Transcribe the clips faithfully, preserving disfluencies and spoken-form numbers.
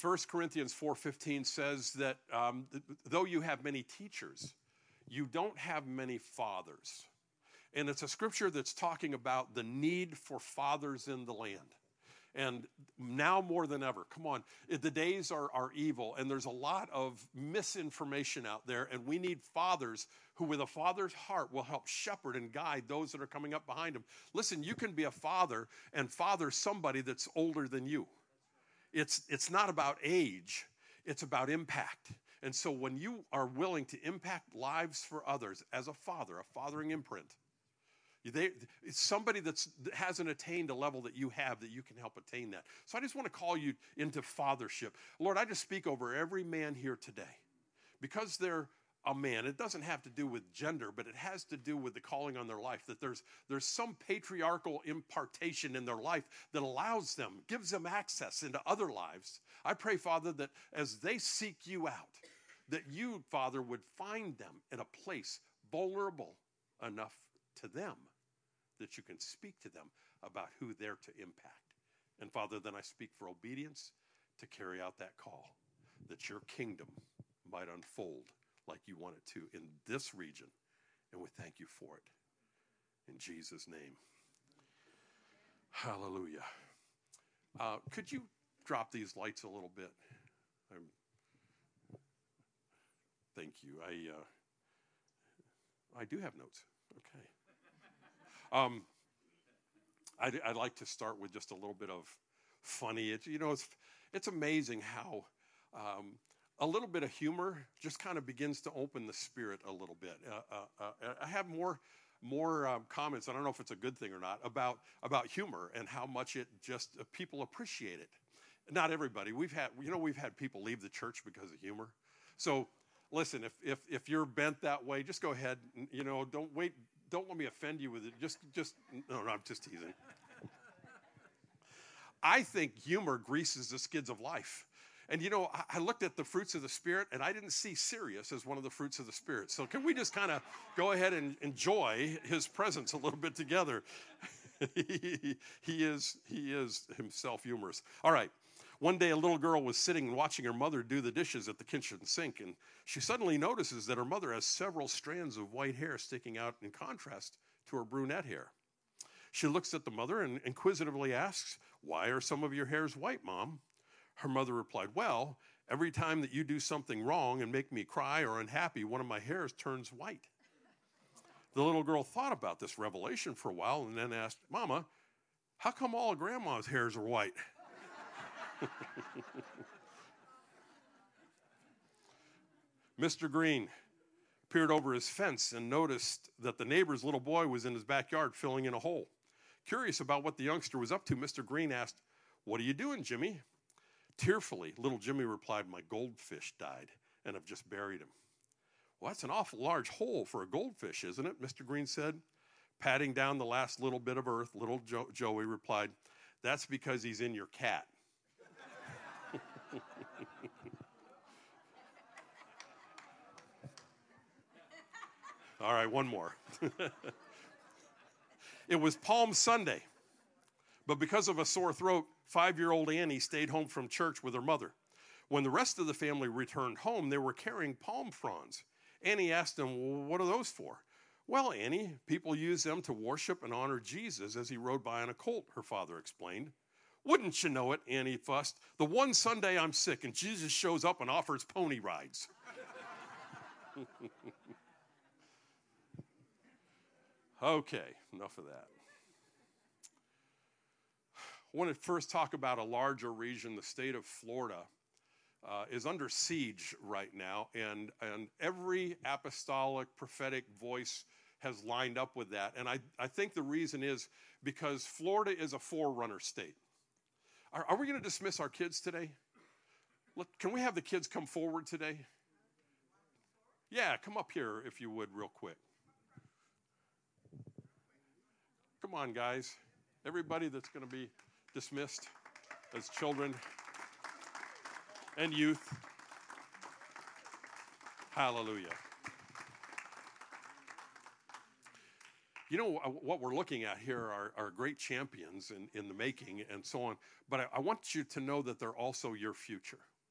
First Corinthians four fifteen says that um, th- though you have many teachers, you don't have many fathers. And it's a scripture that's talking about the need for fathers in the land. And now more than ever, come on, the days are, are evil, and there's a lot of misinformation out there, and we need fathers who with a father's heart will help shepherd and guide those that are coming up behind them. Listen, you can be a father and father somebody that's older than you. It's, it's not about age, it's about impact. And so when you are willing to impact lives for others as a father, a fathering imprint, They, it's somebody that's, that hasn't attained a level that you have, that you can help attain that. So I just want to call you into fathership. Lord, I just speak over every man here today. Because they're a man, it doesn't have to do with gender, but it has to do with the calling on their life, that there's, there's some patriarchal impartation in their life that allows them, gives them access into other lives. I pray, Father, that as they seek you out, that you, Father, would find them in a place vulnerable enough to them that you can speak to them about who they're to impact. And Father, then I speak for obedience to carry out that call, that your kingdom might unfold like you want it to in this region. And we thank you for it. In Jesus' name. Hallelujah. Uh, could you drop these lights a little bit? I'm, thank you. I, uh, I do have notes. Okay. Um, I'd, I'd like to start with just a little bit of funny. It's, you know, it's it's amazing how um, a little bit of humor just kind of begins to open the spirit a little bit. Uh, uh, uh, I have more more um, comments. I don't know if it's a good thing or not about about humor and how much it just uh, people appreciate it. Not everybody. We've had you know we've had people leave the church because of humor. So listen, if if if you're bent that way, just go ahead. You know, don't wait. Don't let me offend you with it. Just, just, no, no, I'm just teasing. I think humor greases the skids of life. And, you know, I, I looked at the fruits of the Spirit, and I didn't see serious as one of the fruits of the Spirit. So can we just kind of go ahead and enjoy his presence a little bit together? he, he is, he is himself humorous. All right. One day, a little girl was sitting and watching her mother do the dishes at the kitchen sink, and she suddenly notices that her mother has several strands of white hair sticking out in contrast to her brunette hair. She looks at the mother and inquisitively asks, "Why are some of your hairs white, Mom?" Her mother replied, "Well, every time that you do something wrong and make me cry or unhappy, one of my hairs turns white." The little girl thought about this revelation for a while and then asked, "Mama, how come all of Grandma's hairs are white?" Mister Green peered over his fence and noticed that the neighbor's little boy was in his backyard filling in a hole. Curious about what the youngster was up to, Mister Green asked, "What are you doing, Jimmy?" Tearfully, little Jimmy replied, "My goldfish died, and I've just buried him." "Well, that's an awful large hole for a goldfish, isn't it?" Mister Green said. Patting down the last little bit of earth, little jo- Joey replied, "That's because he's in your cat." All right, one more. It was Palm Sunday, but because of a sore throat, five-year-old Annie stayed home from church with her mother. When the rest of the family returned home, they were carrying palm fronds. Annie asked them, "Well, what are those for?" "Well, Annie, people use them to worship and honor Jesus as he rode by on a colt," her father explained. "Wouldn't you know it," Annie fussed, "the one Sunday I'm sick and Jesus shows up and offers pony rides." Okay, enough of that. I want to first talk about a larger region. The state of Florida uh, is under siege right now, and, and every apostolic prophetic voice has lined up with that. And I, I think the reason is because Florida is a forerunner state. Are, are we going to dismiss our kids today? Look, can we have the kids come forward today? Yeah, come up here if you would real quick. Come on, guys. Everybody that's going to be dismissed as children and youth. Hallelujah. You know, what we're looking at here are, are great champions in, in the making and so on, but I, I want you to know that they're also your future.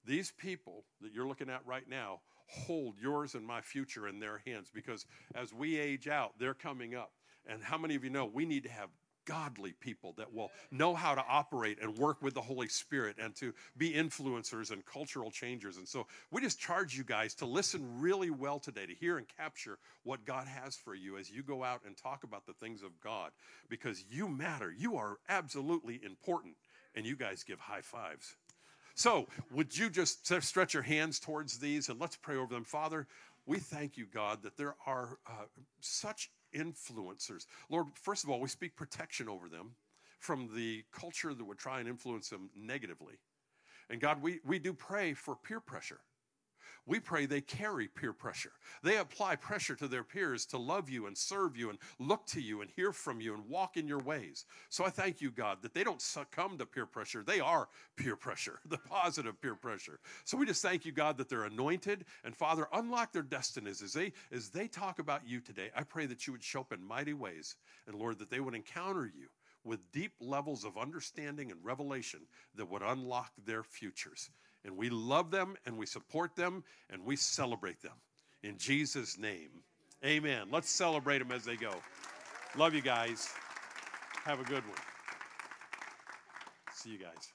These people that you're looking at right now hold yours and my future in their hands, because as we age out, they're coming up. And how many of you know we need to have godly people that will know how to operate and work with the Holy Spirit and to be influencers and cultural changers? And so we just charge you guys to listen really well today, to hear and capture what God has for you as you go out and talk about the things of God, because you matter. You are absolutely important, and you guys give high fives. So would you just stretch your hands towards these and let's pray over them. Father, we thank you, God, that there are uh, such influencers. Lord, first of all, we speak protection over them from the culture that would try and influence them negatively. And God, we, we do pray for peer pressure. We pray they carry peer pressure. They apply pressure to their peers to love you and serve you and look to you and hear from you and walk in your ways. So I thank you, God, that they don't succumb to peer pressure. They are peer pressure, the positive peer pressure. So we just thank you, God, that they're anointed. And Father, unlock their destinies as they, as they talk about you today. I pray that you would show up in mighty ways. And Lord, that they would encounter you with deep levels of understanding and revelation that would unlock their futures. And we love them, and we support them, and we celebrate them. In Jesus' name, amen. Let's celebrate them as they go. Love you guys. Have a good one. See you guys.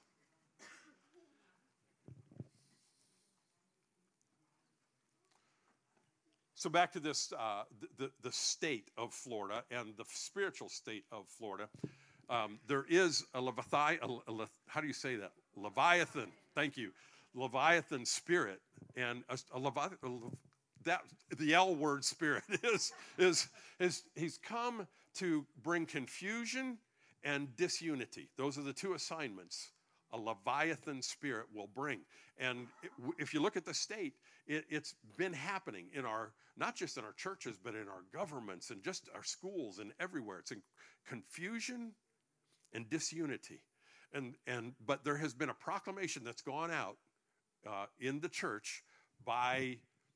So back to this, uh, the, the, the state of Florida and the spiritual state of Florida. Um, there is a Leviathan, a, a, how do you say that? Leviathan, thank you. Leviathan spirit, and a, a Leviathan, that the L word spirit is, is, is, he's come to bring confusion and disunity. Those are the two assignments a Leviathan spirit will bring. And it, if you look at the state, it, it's been happening in our, not just in our churches, but in our governments and just our schools and everywhere. It's in confusion and disunity. And, and, but there has been a proclamation that's gone out uh, in the church by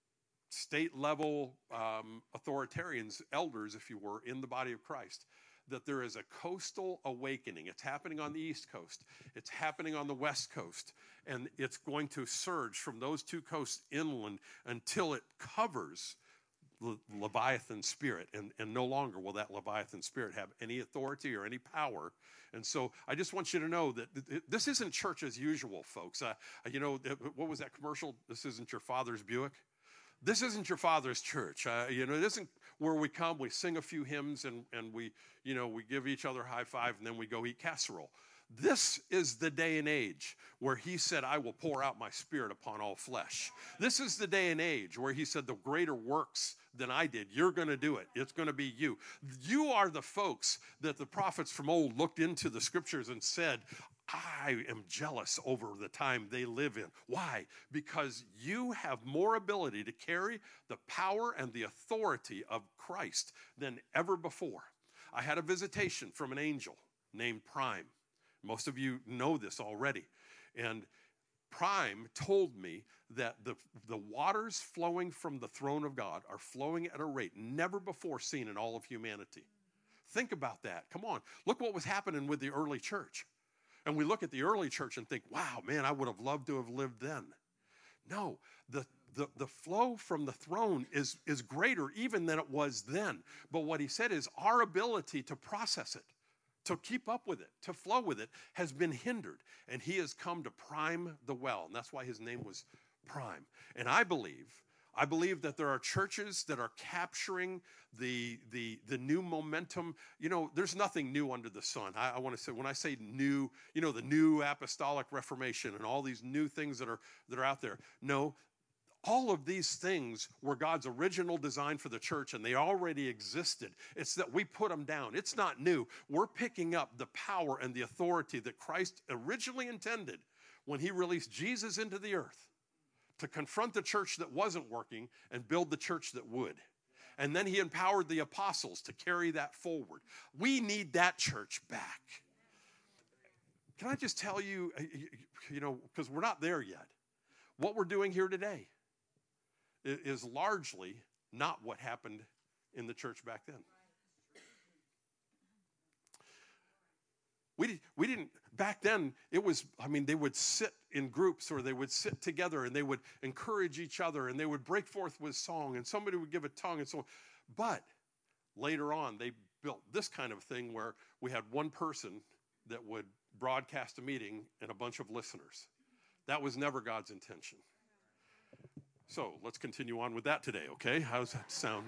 state-level um, authoritarians, elders, if you were, in the body of Christ, that there is a coastal awakening. It's happening on the East Coast. It's happening on the West Coast. And it's going to surge from those two coasts inland until it covers the Leviathan spirit. And, and no longer will that Leviathan spirit have any authority or any power. And so I just want you to know that this isn't church as usual, folks. Uh, you know, what was that commercial? This isn't your father's Buick. This isn't your father's church. Uh, you know, it isn't where we come, we sing a few hymns, and, and we, you know, we give each other a high five, and then we go eat casserole. This is the day and age where he said, I will pour out my spirit upon all flesh. This is the day and age where he said, the greater works than I did, you're going to do it. It's going to be you. You are the folks that the prophets from old looked into the scriptures and said, I am jealous over the time they live in. Why? Because you have more ability to carry the power and the authority of Christ than ever before. I had a visitation from an angel named Prime. Most of you know this already. And Prime told me that the, the waters flowing from the throne of God are flowing at a rate never before seen in all of humanity. Think about that. Come on. Look what was happening with the early church. And we look at the early church and think, wow, man, I would have loved to have lived then. No, the, the, the flow from the throne is, is greater even than it was then. But what he said is our ability to process it, to keep up with it, to flow with it, has been hindered. And he has come to prime the well. And that's why his name was Prime. And I believe, I believe that there are churches that are capturing the, the, the new momentum. You know, there's nothing new under the sun. I, I want to say, when I say new, you know, the new apostolic reformation and all these new things that are, that are out there. No, all of these things were God's original design for the church, and they already existed. It's that we put them down. It's not new. We're picking up the power and the authority that Christ originally intended when he released Jesus into the earth to confront the church that wasn't working and build the church that would. And then he empowered the apostles to carry that forward. We need that church back. Can I just tell you, you know, because we're not there yet, what we're doing here today is largely not what happened in the church back then. We, we didn't, Back then, it was, I mean, they would sit in groups or they would sit together and they would encourage each other and they would break forth with song and somebody would give a tongue and so on. But later on, they built this kind of thing where we had one person that would broadcast a meeting and a bunch of listeners. That was never God's intention. So let's continue on with that today, okay? How does that sound?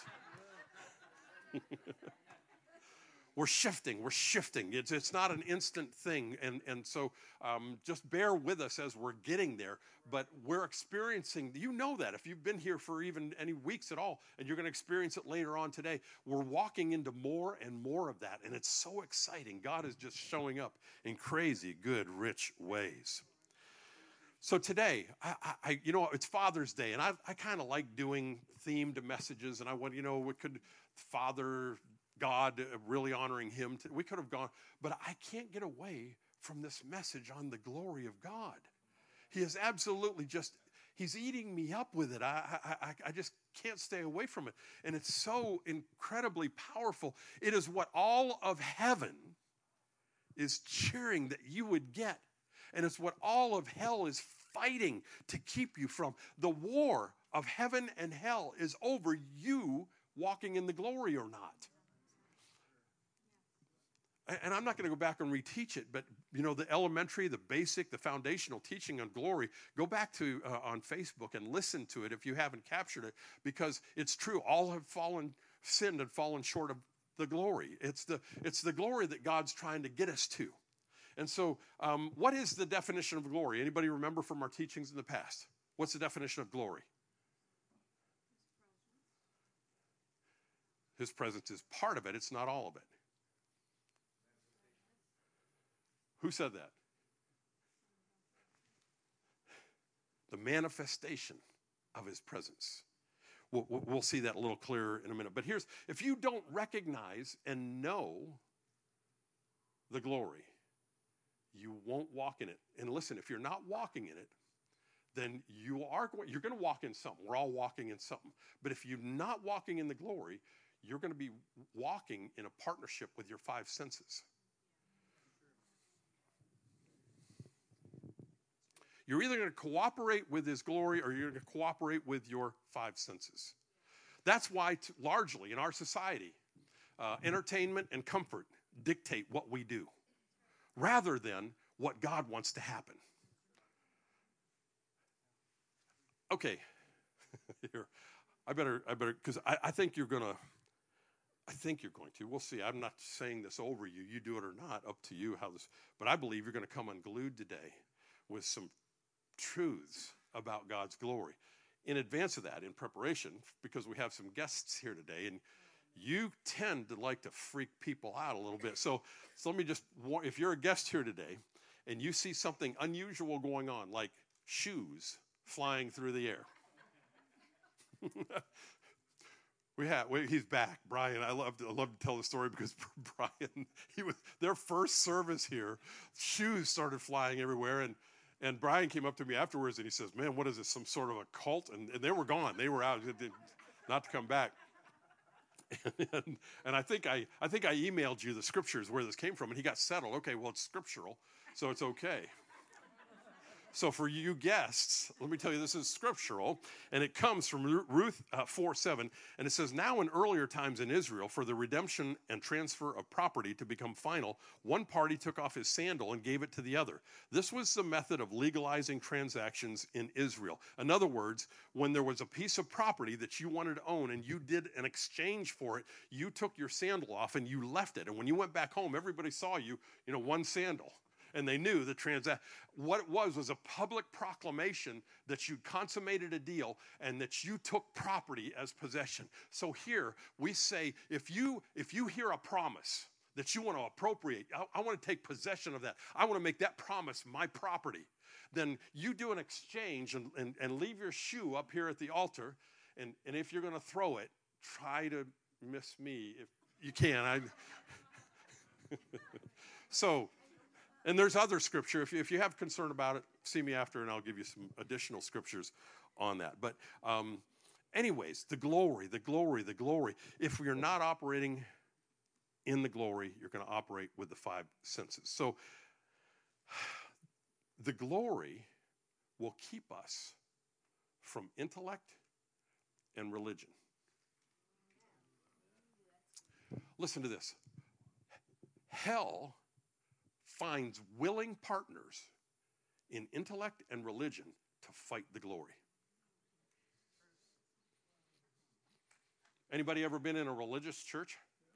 Just We're shifting, we're shifting. It's, it's not an instant thing, and, and so um, just bear with us as we're getting there, but we're experiencing, you know that, if you've been here for even any weeks at all, and you're going to experience it later on today, we're walking into more and more of that, and it's so exciting. God is just showing up in crazy, good, rich ways. So today, I, I, you know, it's Father's Day, and I, I kind of like doing themed messages, and I want, you know, we could Father God, really honoring him. To, we could have gone, but I can't get away from this message on the glory of God. He is absolutely just, he's eating me up with it. I, I, I just can't stay away from it. And it's so incredibly powerful. It is what all of heaven is cheering that you would get. And it's what all of hell is fighting to keep you from. The war of heaven and hell is over you walking in the glory or not. And I'm not going to go back and reteach it, but, you know, the elementary, the basic, the foundational teaching on glory, go back to uh, on Facebook and listen to it if you haven't captured it, because it's true. All have fallen, sinned and fallen short of the glory. It's the, it's the glory that God's trying to get us to. And so um, what is the definition of glory? Anybody remember from our teachings in the past? What's the definition of glory? His presence is part of it. It's not all of it. Who said that? The manifestation of his presence. We'll, we'll see that a little clearer in a minute. But here's, if you don't recognize and know the glory, you won't walk in it. And listen, if you're not walking in it, then you are going, you're going to walk in something. We're all walking in something. But if you're not walking in the glory, you're going to be walking in a partnership with your five senses. You're either going to cooperate with his glory or you're going to cooperate with your five senses. That's why, t- largely in our society, uh, entertainment and comfort dictate what we do, rather than what God wants to happen. Okay, here, I better, I better, because I, I think you're going to, I think you're going to. We'll see. I'm not saying this over you. You do it or not, up to you how this, but I believe you're going to come unglued today with some truths about God's glory. In advance of that, in preparation, because we have some guests here today, and you tend to like to freak people out a little bit. So, so let me just warn, if you're a guest here today and you see something unusual going on, like shoes flying through the air. we have, we, he's back, Brian. I love to, I love to tell the story because Brian, he was, their first service here, shoes started flying everywhere, and And Brian came up to me afterwards and he says, man, what is this, some sort of a cult? And, and they were gone. They were out, not to come back. And, and I think I, I think I emailed you the scriptures where this came from, and he got settled. Okay, well, it's scriptural, so it's okay. So for you guests, let me tell you, this is scriptural, and it comes from Ruth uh, four seven, and it says, now in earlier times in Israel, for the redemption and transfer of property to become final, one party took off his sandal and gave it to the other. This was the method of legalizing transactions in Israel. In other words, when there was a piece of property that you wanted to own and you did an exchange for it, you took your sandal off and you left it. And when you went back home, everybody saw you, you know, one sandal. And they knew the transaction. What it was was a public proclamation that you consummated a deal and that you took property as possession. So here we say, if you if you hear a promise that you want to appropriate, I, I want to take possession of that. I want to make that promise my property. Then you do an exchange and, and, and leave your shoe up here at the altar. And, and if you're going to throw it, try to miss me if you can. I, so... And there's other scripture. If you, if you have concern about it, see me after, and I'll give you some additional scriptures on that. But um, anyways, the glory, the glory, the glory. If you're not operating in the glory, you're going to operate with the five senses. So the glory will keep us from intellect and religion. Listen to this. Hell finds willing partners in intellect and religion to fight the glory. Anybody ever been in a religious church?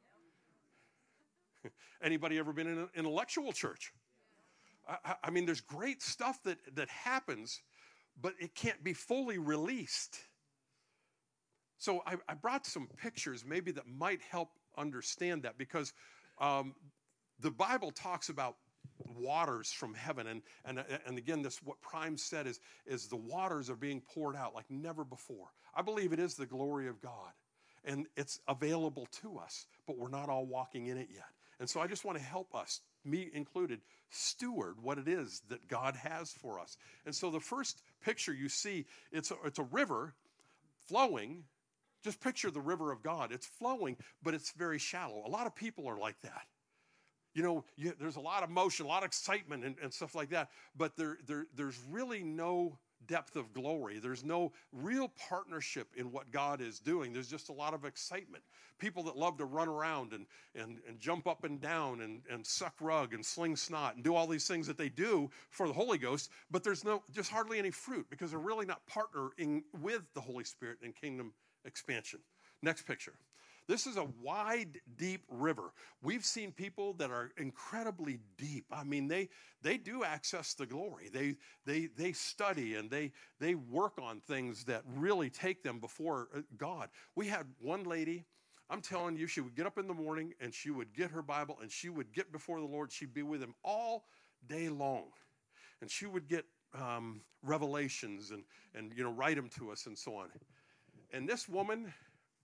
Anybody ever been in an intellectual church? I, I mean, there's great stuff that, that happens, but it can't be fully released. So I, I brought some pictures maybe that might help understand that, because um, the Bible talks about waters from heaven. And, and, and again, this what Prime said is, is the waters are being poured out like never before. I believe it is the glory of God. And it's available to us, but we're not all walking in it yet. And so I just want to help us, me included, steward what it is that God has for us. And so the first picture you see, it's a, it's a river flowing. Just picture the river of God. It's flowing, but it's very shallow. A lot of people are like that. You know, you, there's a lot of motion, a lot of excitement and, and stuff like that, but there, there, there's really no depth of glory. There's no real partnership in what God is doing. There's just a lot of excitement. People that love to run around and, and, and jump up and down and, and suck rug and sling snot and do all these things that they do for the Holy Ghost, but there's no just hardly any fruit because they're really not partnering with the Holy Spirit in kingdom expansion. Next picture. This is a wide, deep river. We've seen people that are incredibly deep. I mean, they they do access the glory. They they they study and they they work on things that really take them before God. We had one lady, I'm telling you, she would get up in the morning and she would get her Bible and she would get before the Lord. She'd be with him all day long. And she would get um, revelations and, and, you know, write them to us and so on. And this woman,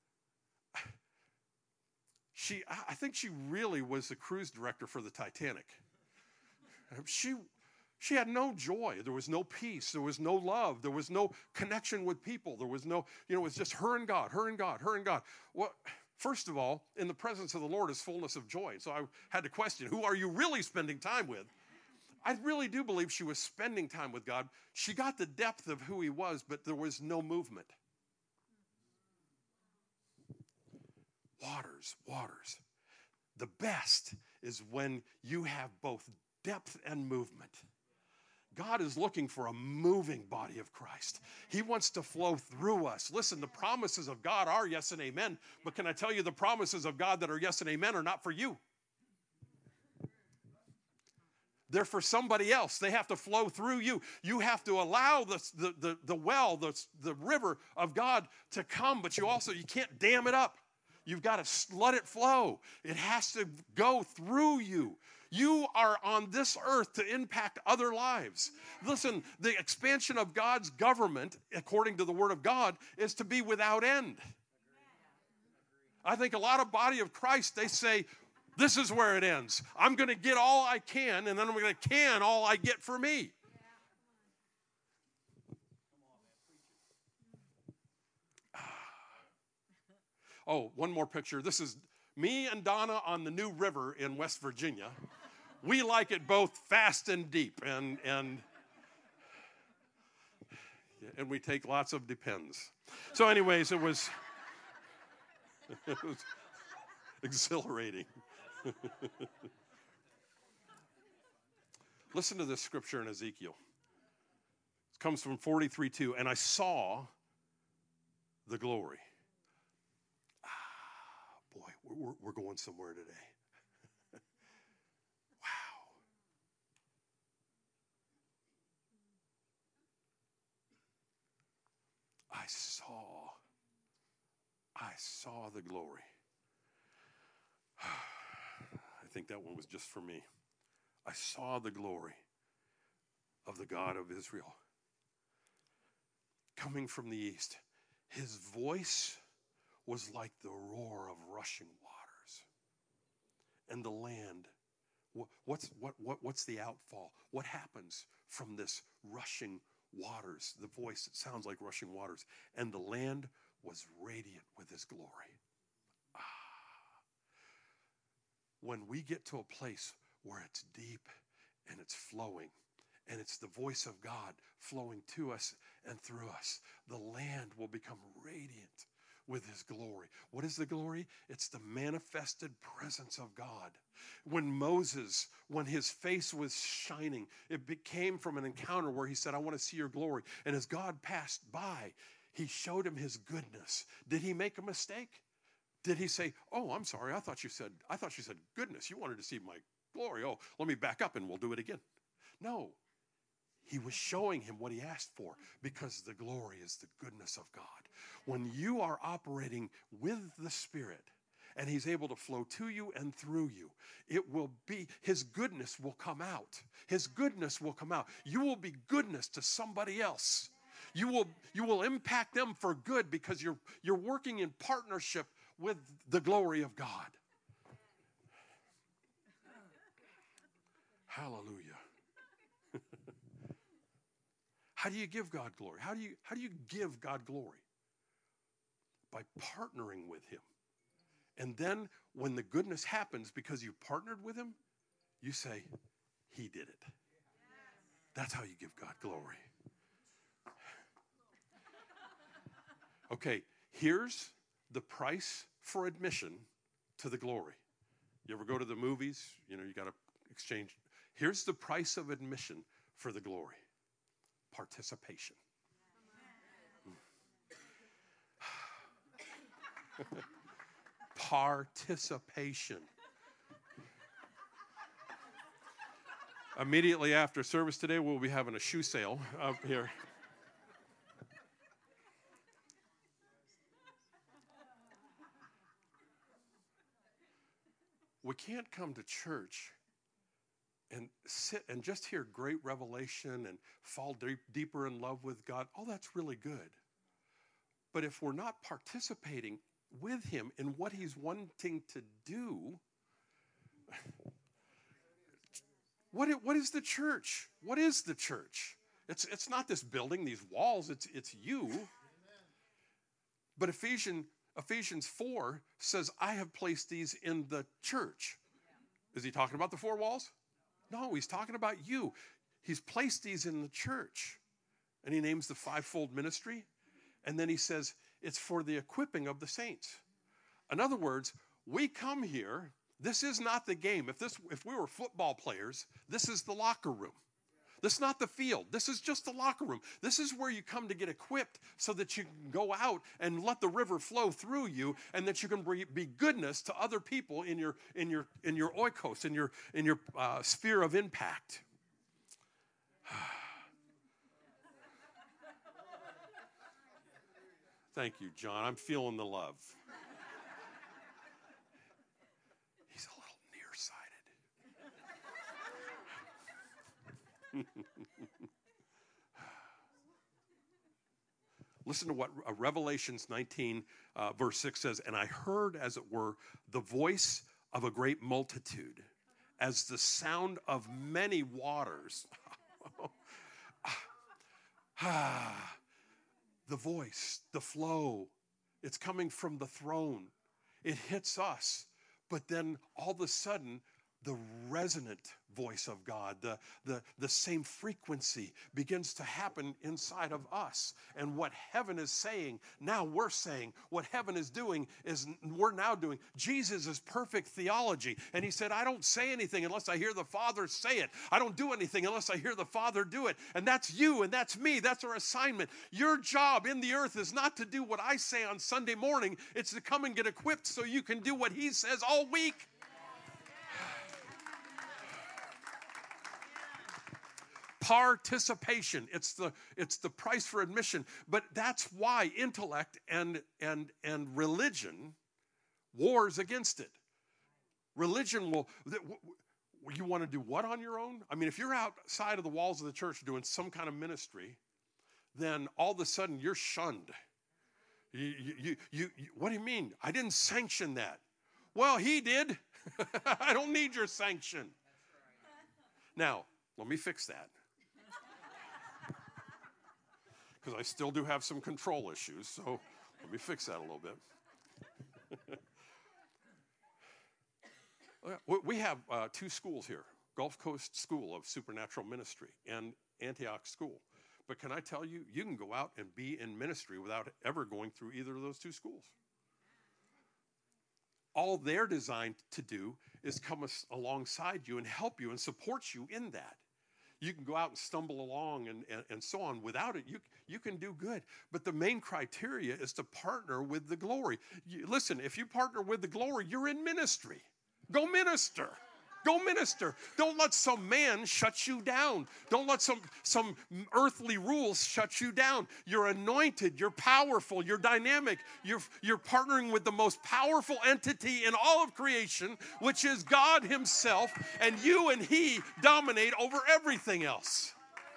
She, I think she really was the cruise director for the Titanic. She, she had no joy. There was no peace. There was no love. There was no connection with people. There was no, you know, it was just her and God, her and God, her and God. Well, first of all, in the presence of the Lord is fullness of joy. So I had to question, who are you really spending time with? I really do believe she was spending time with God. She got the depth of who he was, but there was no movement. Waters, waters. The best is when you have both depth and movement. God is looking for a moving body of Christ. He wants to flow through us. Listen, the promises of God are yes and amen, but can I tell you the promises of God that are yes and amen are not for you. They're for somebody else. They have to flow through you. You have to allow the, the, the, the well, the, the river of God to come, but you also, you can't dam it up. You've got to let it flow. It has to go through you. You are on this earth to impact other lives. Listen, the expansion of God's government, according to the Word of God, is to be without end. I think a lot of body of Christ, they say, this is where it ends. I'm going to get all I can, and then I'm going to can all I get for me. Oh, one more picture. This is me and Donna on the New River in West Virginia. We like it both fast and deep, and and and we take lots of depends. So, anyways, it was, it was exhilarating. Listen to this scripture in Ezekiel. It comes from forty-three two. And I saw the glory. Boy, we're, we're going somewhere today. Wow. I saw, I saw the glory. I think that one was just for me. I saw the glory of the God of Israel coming from the east. His voice was like the roar of rushing waters. And the land, what's, what, what, what's the outfall? What happens from this rushing waters? The voice, it sounds like rushing waters. And the land was radiant with his glory. Ah. When we get to a place where it's deep and it's flowing and it's the voice of God flowing to us and through us. The land will become radiant with his glory. What is the glory? It's the manifested presence of God. When Moses, when his face was shining, it became from an encounter where he said, I want to see your glory. And as God passed by, he showed him his goodness. Did he make a mistake? Did he say, oh, I'm sorry, I thought you said, I thought you said goodness. You wanted to see my glory. Oh, let me back up and we'll do it again. No. He was showing him what he asked for, because the glory is the goodness of God. When you are operating with the Spirit and he's able to flow to you and through you, it will be, his goodness will come out. His goodness will come out. You will be goodness to somebody else. You will, you will impact them for good because you're, you're working in partnership with the glory of God. Hallelujah. How do you give God glory? How do you, how do you give God glory? By partnering with him. And then when the goodness happens because you partnered with him, you say, he did it. That's how you give God glory. Okay, here's the price for admission to the glory. You ever go to the movies? You know, you got to exchange. Here's the price of admission for the glory. Participation. Participation. Immediately after service today, we'll be having a shoe sale up here. We can't come to church and sit and just hear great revelation and fall deep, deeper in love with God. Oh, that's really good. But if we're not participating with him in what he's wanting to do, what, what is the church? What is the church? It's, it's not this building, these walls, it's, it's you. But Ephesians, Ephesians four says, I have placed these in the church. Is he talking about the four walls? No, he's talking about you. He's placed these in the church. And he names the fivefold ministry. And then he says, it's for the equipping of the saints. In other words, we come here. This is not the game. If this, if we were football players, this is the locker room. This is not the field. This is just the locker room. This is where you come to get equipped so that you can go out and let the river flow through you, and that you can be goodness to other people in your in your in your oikos, in your in your uh, sphere of impact. Thank you, John. I'm feeling the love. He's a little nearsighted. Listen to what uh, Revelations nineteen, uh, verse six says, and I heard, as it were, the voice of a great multitude, as the sound of many waters. The voice, the flow, it's coming from the throne. It hits us, but then all of a sudden, the resonant voice of God, the, the, the same frequency begins to happen inside of us. And what heaven is saying, now we're saying. What heaven is doing is we're now doing. Jesus is perfect theology. And he said, I don't say anything unless I hear the Father say it. I don't do anything unless I hear the Father do it. And that's you and that's me. That's our assignment. Your job in the earth is not to do what I say on Sunday morning. It's to come and get equipped so you can do what he says all week. Participation. It's the, it's the price for admission. But that's why intellect and, and, and religion wars against it. Religion will, you want to do what on your own? I mean, if you're outside of the walls of the church doing some kind of ministry, then all of a sudden you're shunned. You, you, you, you, you what do you mean? I didn't sanction that. Well, he did. I don't need your sanction. Now, let me fix that. Because I still do have some control issues, so let me fix that a little bit. We have uh, two schools here. Gulf Coast School of Supernatural Ministry and Antioch School. But can I tell you, you can go out and be in ministry without ever going through either of those two schools. All they're designed to do is come as- alongside you and help you and support you in that. You can go out and stumble along and, and, and so on. Without it, you, you can do good. But the main criteria is to partner with the glory. You, listen, if you partner with the glory, you're in ministry. Go minister. Go minister. Don't let some man shut you down. Don't let some, some earthly rules shut you down. You're anointed. You're powerful. You're dynamic. You're, you're partnering with the most powerful entity in all of creation, which is God himself. And you and he dominate over everything else.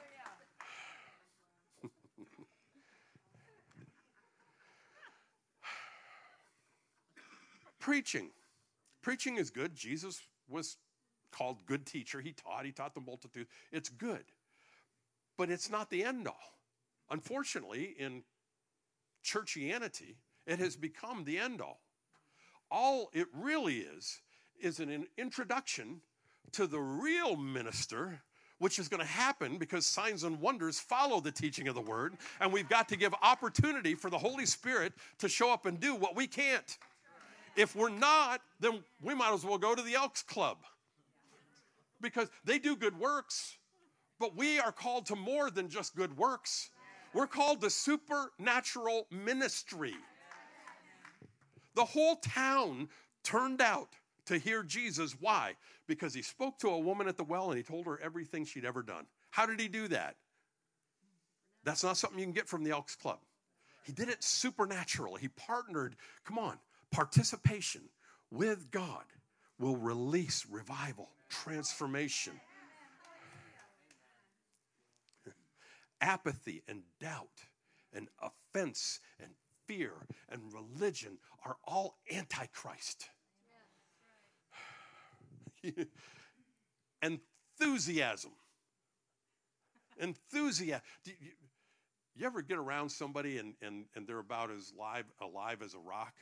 Preaching. Preaching is good. Jesus was called good teacher. He taught. He taught the multitude. It's good. But it's not the end all. Unfortunately, in churchianity, it has become the end all. All it really is, is an introduction to the real minister, which is going to happen because signs and wonders follow the teaching of the word. And we've got to give opportunity for the Holy Spirit to show up and do what we can't. If we're not, then we might as well go to the Elks Club. Because they do good works, but we are called to more than just good works. We're called to supernatural ministry. The whole town turned out to hear Jesus. Why? Because he spoke to a woman at the well and he told her everything she'd ever done. How did he do that? That's not something you can get from the Elks Club. He did it supernaturally. He partnered, come on, participation with God will release revival, transformation. Apathy and doubt and offense and fear and religion are all antichrist. Enthusiasm. Enthusiasm. You, you ever get around somebody and, and, and they're about as live, alive as a rock?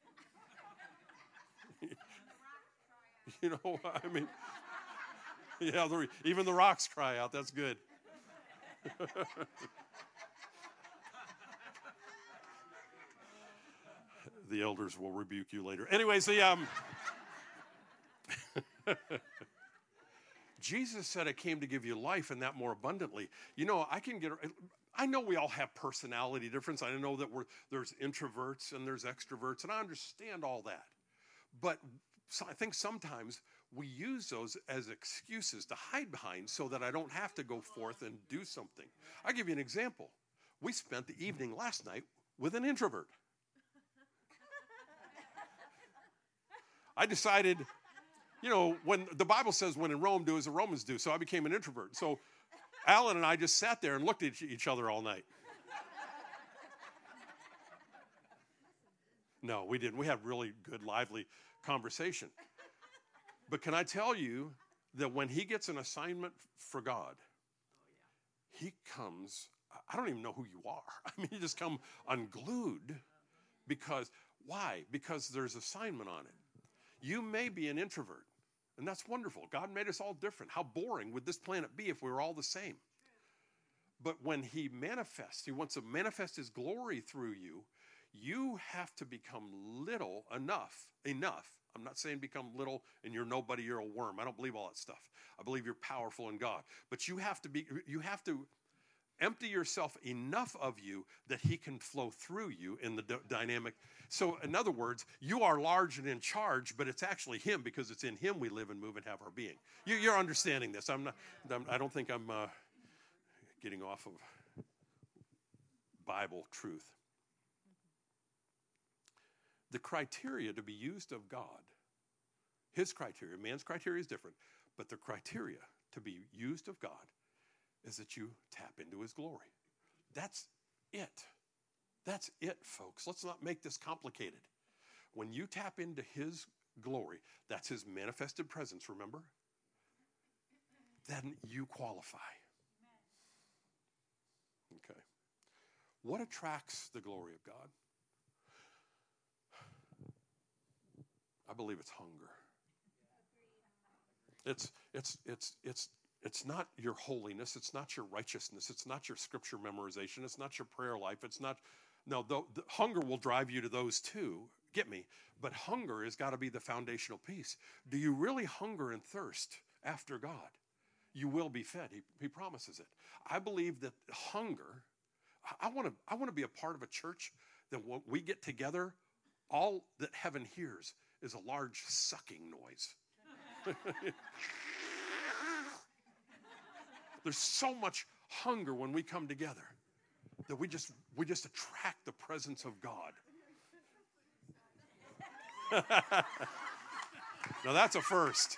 You know, I mean, yeah, the, even the rocks cry out. That's good. The elders will rebuke you later. Anyway, see, um, Jesus said, I came to give you life and that more abundantly. You know, I can get, I know we all have personality difference. I know that we're, there's introverts and there's extroverts, and I understand all that. But so I think sometimes we use those as excuses to hide behind so that I don't have to go forth and do something. I'll give you an example. We spent the evening last night with an introvert. I decided, you know, when the Bible says when in Rome, do as the Romans do. So I became an introvert. So Alan and I just sat there and looked at each other all night. No, we didn't. We had really good, lively conversation. But can I tell you that when he gets an assignment for God, he comes, I don't even know who you are. I mean, you just come unglued because, why? Because there's assignment on it. You may be an introvert, and that's wonderful. God made us all different. How boring would this planet be if we were all the same? But when he manifests, he wants to manifest his glory through you, you have to become little enough, enough. I'm not saying become little and you're nobody, you're a worm. I don't believe all that stuff. I believe you're powerful in God. But you have to be, you have to empty yourself enough of you that he can flow through you in the d- dynamic. So in other words, you are large and in charge, but it's actually him because it's in him we live and move and have our being. You, you're understanding this. I'm not, I'm, I don't think I'm uh, getting off of Bible truth. The criteria to be used of God, his criteria, man's criteria is different, but the criteria to be used of God is that you tap into his glory. That's it. That's it, folks. Let's not make this complicated. When you tap into his glory, that's his manifested presence, remember? Then you qualify. Okay. What attracts the glory of God? I believe it's hunger. It's it's it's it's it's not your holiness, it's not your righteousness, it's not your scripture memorization, it's not your prayer life, it's not no, the, the hunger will drive you to those too. Get me? But hunger has got to be the foundational piece. Do you really hunger and thirst after God? You will be fed. He, he promises it. I believe that hunger, I want to I want to be a part of a church that when we get together, all that heaven hears is a large sucking noise. There's so much hunger when we come together that we just we just attract the presence of God. Now that's a first.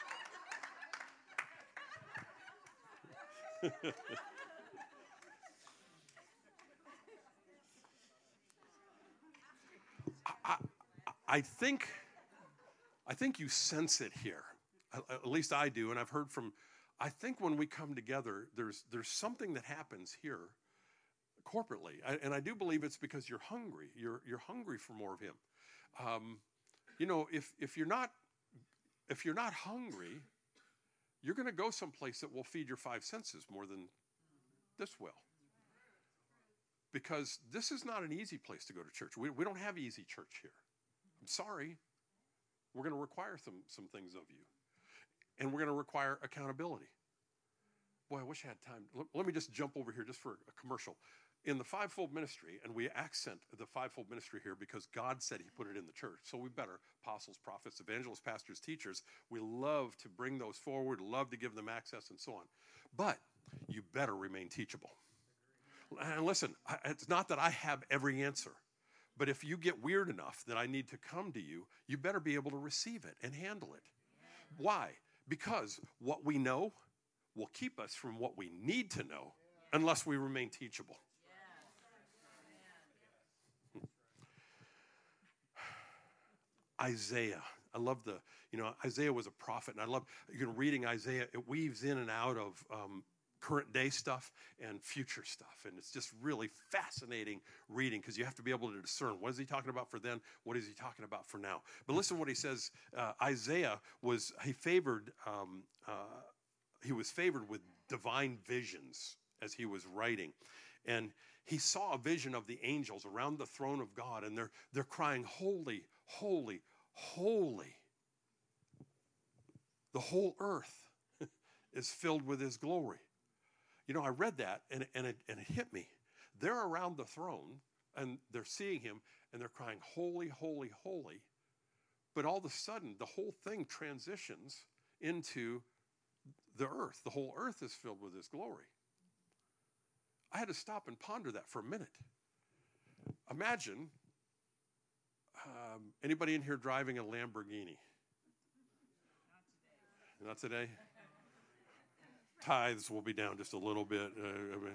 I, I think I think you sense it here. At least I do, and I've heard from. I think when we come together, there's there's something that happens here corporately, I, and I do believe it's because you're hungry. You're you're hungry for more of Him. Um, you know, if if you're not if you're not hungry, you're going to go someplace that will feed your five senses more than this will. Because this is not an easy place to go to church. We we don't have easy church here. I'm sorry. We're going to require some some things of you. And we're going to require accountability. Boy, I wish I had time. Let, let me just jump over here just for a commercial. In the fivefold ministry, and we accent the fivefold ministry here because God said He put it in the church. So we better, apostles, prophets, evangelists, pastors, teachers, we love to bring those forward, love to give them access and so on. But you better remain teachable. And listen, it's not that I have every answer. But if you get weird enough that I need to come to you, you better be able to receive it and handle it. Why? Because what we know will keep us from what we need to know unless we remain teachable. Isaiah. I love the, you know, Isaiah was a prophet, and I love, you know, reading Isaiah, it weaves in and out of um, current day stuff and future stuff. And it's just really fascinating reading because you have to be able to discern what is he talking about for then, what is he talking about for now. But listen to what he says. Uh, Isaiah was, he favored, um, uh, he was favored with divine visions as he was writing. And he saw a vision of the angels around the throne of God, and they're, they're crying, holy, holy, holy. The whole earth is filled with His glory. You know, I read that, and, and, it, and it hit me. They're around the throne, and they're seeing Him, and they're crying, holy, holy, holy. But all of a sudden, the whole thing transitions into the earth. The whole earth is filled with His glory. I had to stop and ponder that for a minute. Imagine um, anybody in here driving a Lamborghini? Not today. Not today? Tithes will be down just a little bit. Uh, I mean,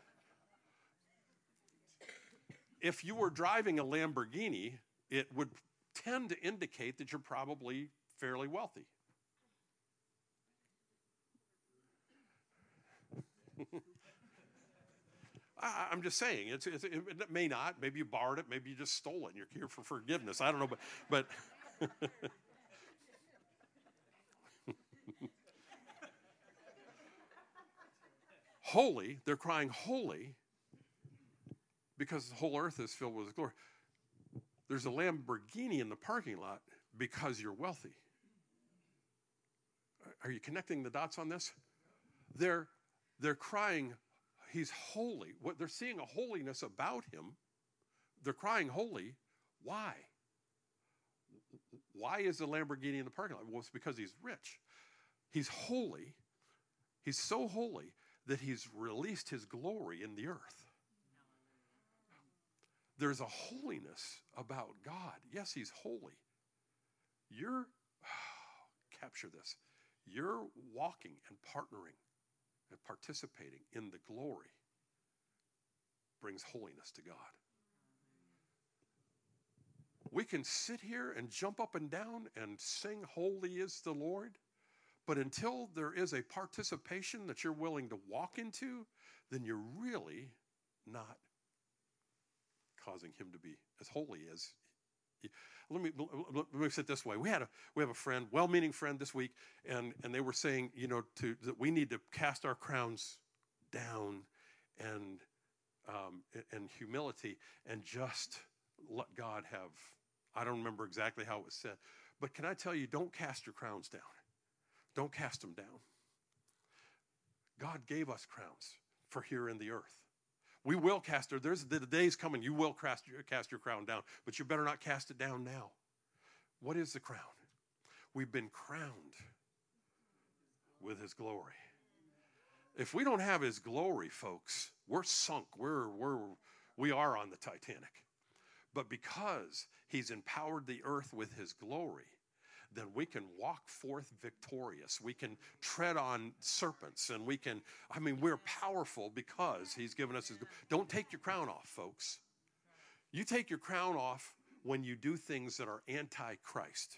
if you were driving a Lamborghini, it would tend to indicate that you're probably fairly wealthy. I, I'm just saying, it's, it's, it may not. Maybe you borrowed it. Maybe you just stole it and you're here for forgiveness. I don't know, but... but holy, they're crying holy because the whole earth is filled with His glory. There's a Lamborghini in the parking lot because you're wealthy. Are you connecting the dots on this? They're, they're crying, He's holy. What they're seeing a holiness about Him. They're crying holy. Why? Why is the Lamborghini in the parking lot? Well, it's because He's rich. He's holy. He's so holy that He's released His glory in the earth. There's a holiness about God. Yes, He's holy. You're, oh, capture this, you're walking and partnering and participating in the glory brings holiness to God. We can sit here and jump up and down and sing, holy is the Lord. But until there is a participation that you're willing to walk into, then you're really not causing Him to be as holy as Let me let me say it this way. We had a we have a friend, well-meaning friend this week, and and they were saying, you know, to that we need to cast our crowns down and um, and humility and just let God have. I don't remember exactly how it was said, but can I tell you, don't cast your crowns down. Don't cast them down. God gave us crowns for here in the earth. We will cast her. There's the day's coming. You will cast your, cast your crown down, but you better not cast it down now. What is the crown? We've been crowned with his glory. If we don't have his glory, folks, we're sunk. We're, we're, we are on the Titanic. But because he's empowered the earth with his glory, then we can walk forth victorious. We can tread on serpents, and we can, I mean, we're powerful because he's given us his, don't take your crown off, folks. You take your crown off when you do things that are anti-Christ.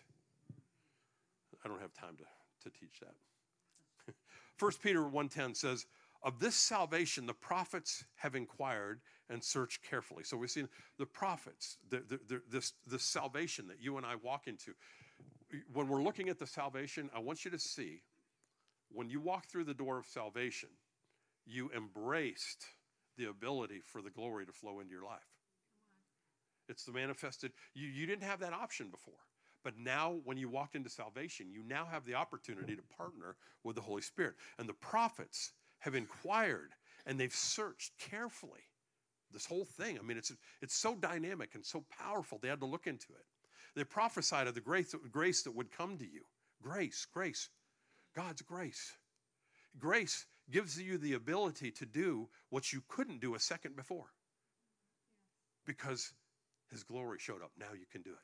I don't have time to, to teach that. First Peter one ten says, of this salvation the prophets have inquired and searched carefully. So we've seen the prophets, the, the, the, this, this salvation that you and I walk into. When we're looking at the salvation, I want you to see, when you walk through the door of salvation, you embraced the ability for the glory to flow into your life. It's the manifested. You, you didn't have that option before. But now when you walked into salvation, you now have the opportunity to partner with the Holy Spirit. And the prophets have inquired and they've searched carefully this whole thing. I mean, it's, it's so dynamic and so powerful. They had to look into it. They prophesied of the grace, grace that would come to you. Grace, grace, God's grace. Grace gives you the ability to do what you couldn't do a second before. Because his glory showed up. Now you can do it.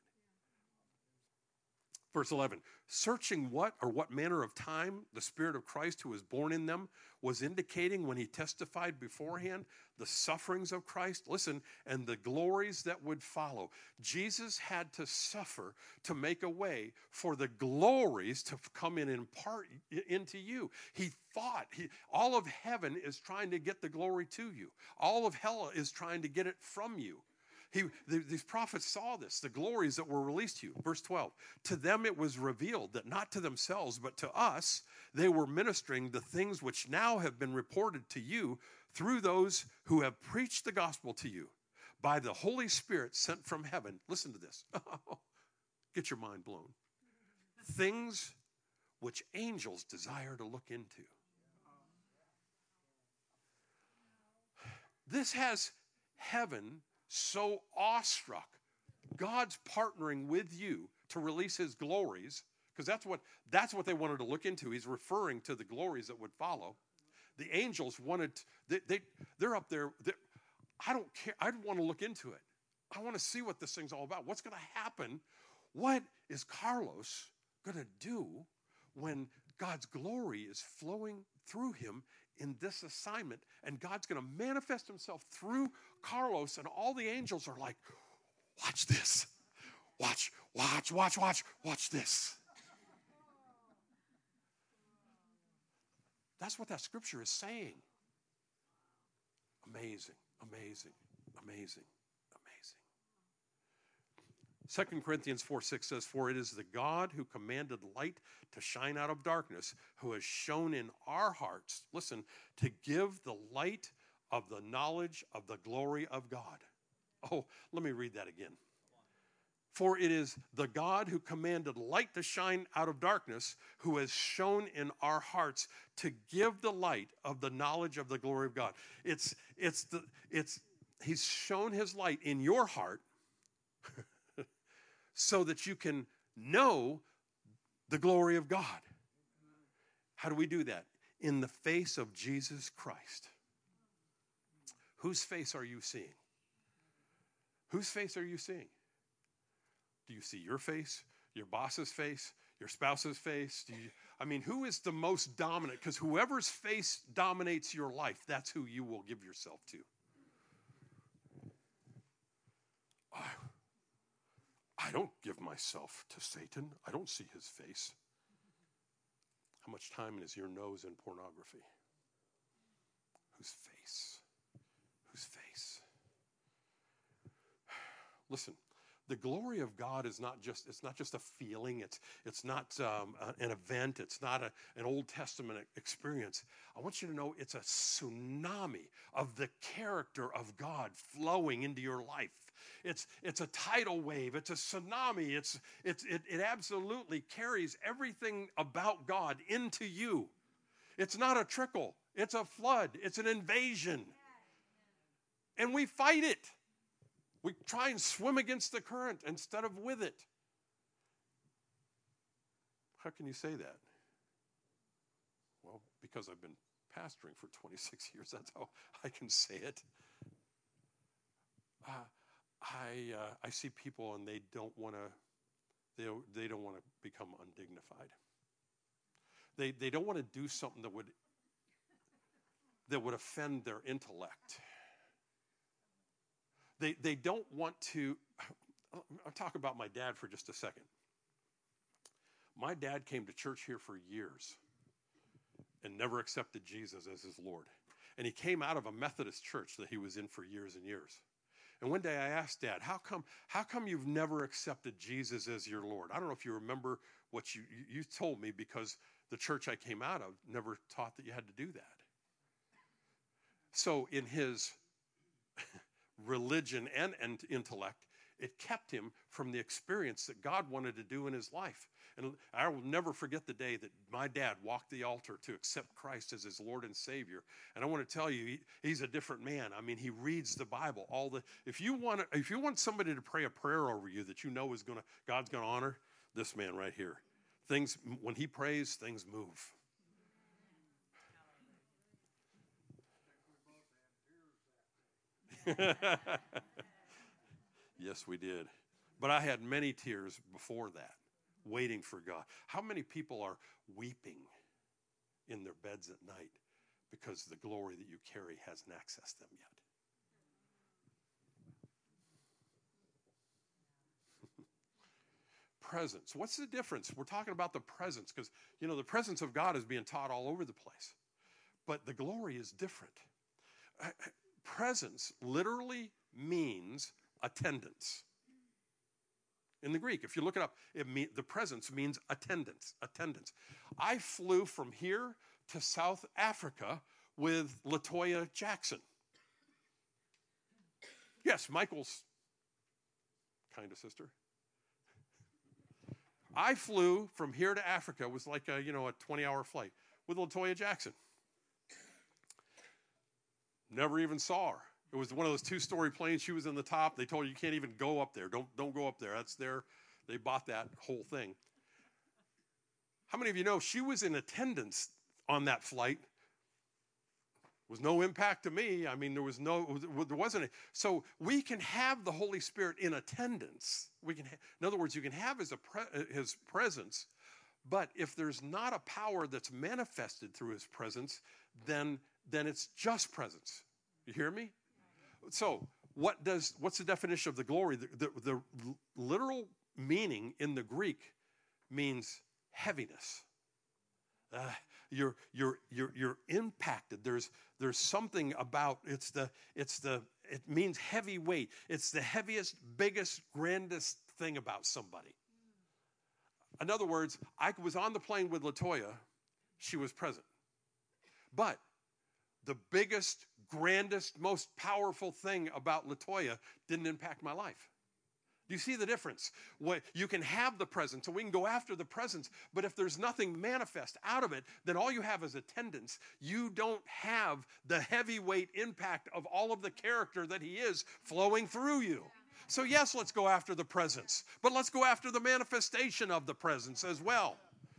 Verse eleven, searching what or what manner of time the Spirit of Christ who was born in them was indicating when he testified beforehand the sufferings of Christ, listen, and the glories that would follow. Jesus had to suffer to make a way for the glories to come in and part into you. He thought, he, all of heaven is trying to get the glory to you. All of hell is trying to get it from you. He, the, these prophets saw this, the glories that were released to you. Verse twelve, to them it was revealed that not to themselves, but to us, they were ministering the things which now have been reported to you through those who have preached the gospel to you by the Holy Spirit sent from heaven. Listen to this. Get your mind blown. Things which angels desire to look into. This has heaven so awestruck. God's partnering with you to release his glories, because that's what that's what they wanted to look into. He's referring to the glories that would follow. The angels wanted, they, they, they're up there. They're, I don't care. I want to look into it. I want to see what this thing's all about. What's going to happen? What is Carlos going to do when God's glory is flowing through him in this assignment, and God's going to manifest himself through Carlos, and all the angels are like, watch this. Watch, watch, watch, watch, watch this. That's what that scripture is saying. Amazing, amazing, amazing, amazing. Second Corinthians four six says, for it is the God who commanded light to shine out of darkness, who has shown in our hearts, listen, to give the light of the knowledge of the glory of God. Oh, let me read that again. For it is the God who commanded light to shine out of darkness, who has shown in our hearts to give the light of the knowledge of the glory of God. It's, it's the, it's, he's shown his light in your heart so that you can know the glory of God. How do we do that? In the face of Jesus Christ. Whose face are you seeing? Whose face are you seeing? Do you see your face, your boss's face, your spouse's face? Do you, I mean, who is the most dominant? Because whoever's face dominates your life, that's who you will give yourself to. I, I don't give myself to Satan. I don't see his face. How much time is your nose in pornography? Whose face? Whose face? Listen, The glory of God is not just, it's not just a feeling. It's, it's not um, an event. It's not a, an Old Testament experience. I want you to know it's a tsunami of the character of God flowing into your life. It's, it's a tidal wave. It's a tsunami. It's, it's, it, it absolutely carries everything about God into you. It's not a trickle. It's a flood. It's an invasion. And we fight it. We try and swim against the current instead of with it. How can you say that? Well, because I've been pastoring for twenty-six years. That's how I can say it. Uh, I uh, I see people and they don't want to they they don't want to become undignified. They they don't want to do something that would that would offend their intellect. They they don't want to. I'll talk about my dad for just a second. My dad came to church here for years and never accepted Jesus as his Lord. And he came out of a Methodist church that he was in for years and years. And one day I asked Dad, how come, how come you've never accepted Jesus as your Lord? I don't know if you remember what you, you told me, because the church I came out of never taught that you had to do that. So in his religion and, and intellect, it kept him from the experience that God wanted to do in his life. And I will never forget the day that my dad walked the altar to accept Christ as his Lord and Savior. And I want to tell you, he, he's a different man. I mean, he reads the Bible. All the if you want to, if you want somebody to pray a prayer over you that you know is gonna God's gonna honor, this man right here. Things when he prays, things move. Yes, we did. But I had many tears before that, waiting for God. How many people are weeping in their beds at night because the glory that you carry hasn't accessed them yet? Presence. What's the difference? We're talking about the presence because, you know, the presence of God is being taught all over the place. But the glory is different. Presence literally means attendance. In the Greek, if you look it up, it mean, the presence means attendance, attendance. I flew from here to South Africa with LaToya Jackson. Yes, Michael's kind of sister. I flew from here to Africa. It was like a, you know, a twenty-hour flight with LaToya Jackson. Never even saw her. It was one of those two-story planes. She was in the top. They told her you can't even go up there. Don't, don't go up there. That's their, they bought that whole thing. How many of you know she was in attendance on that flight? Was no impact to me. I mean, there was no, there wasn't. A, so we can have the Holy Spirit in attendance. We can, ha- in other words, you can have his, his presence, but if there's not a power that's manifested through his presence, then, then it's just presence. You hear me? So what does, what's the definition of the glory? The, the, the literal meaning in the Greek means heaviness. Uh, you're, you're, you're, you're impacted. There's, there's something about, it's the, it's the, it means heavy weight. It's the heaviest, biggest, grandest thing about somebody. In other words, I was on the plane with LaToya. She was present. But the biggest, grandest, most powerful thing about LaToya didn't impact my life. Do you see the difference? What, you can have the presence, and we can go after the presence, but if there's nothing manifest out of it, then all you have is attendance. You don't have the heavyweight impact of all of the character that he is flowing through you. So yes, let's go after the presence, but let's go after the manifestation of the presence as well.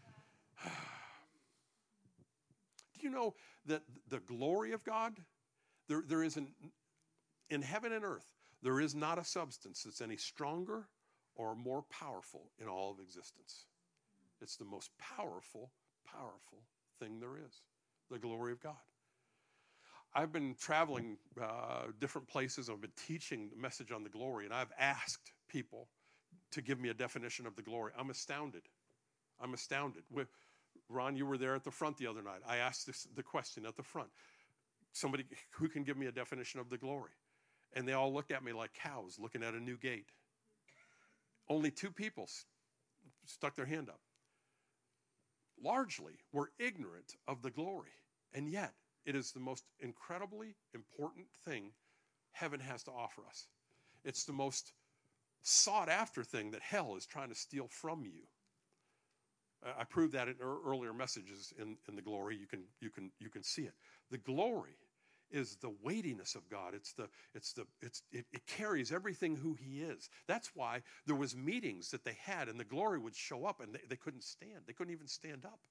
Do you know that the glory of God, there, there is an, in heaven and earth, there is not a substance that's any stronger or more powerful in all of existence. It's the most powerful, powerful thing there is, the glory of God. I've been traveling uh, different places. I've been teaching the message on the glory, and I've asked people to give me a definition of the glory. I'm astounded. I'm astounded. With, Ron, you were there at the front the other night. I asked this, the question at the front. Somebody who can give me a definition of the glory. And they all looked at me like cows looking at a new gate. only two people s- stuck their hand up. Largely, we're ignorant of the glory. And yet, it is the most incredibly important thing heaven has to offer us. It's the most sought after thing that hell is trying to steal from you. I I proved that in ear- earlier messages in, in the glory. You can, you can, you can see it. The glory is the weightiness of God. It's the, it's the, it's, it, it carries everything who he is. That's why there was meetings that they had and the glory would show up and they, they couldn't stand. They couldn't even stand up.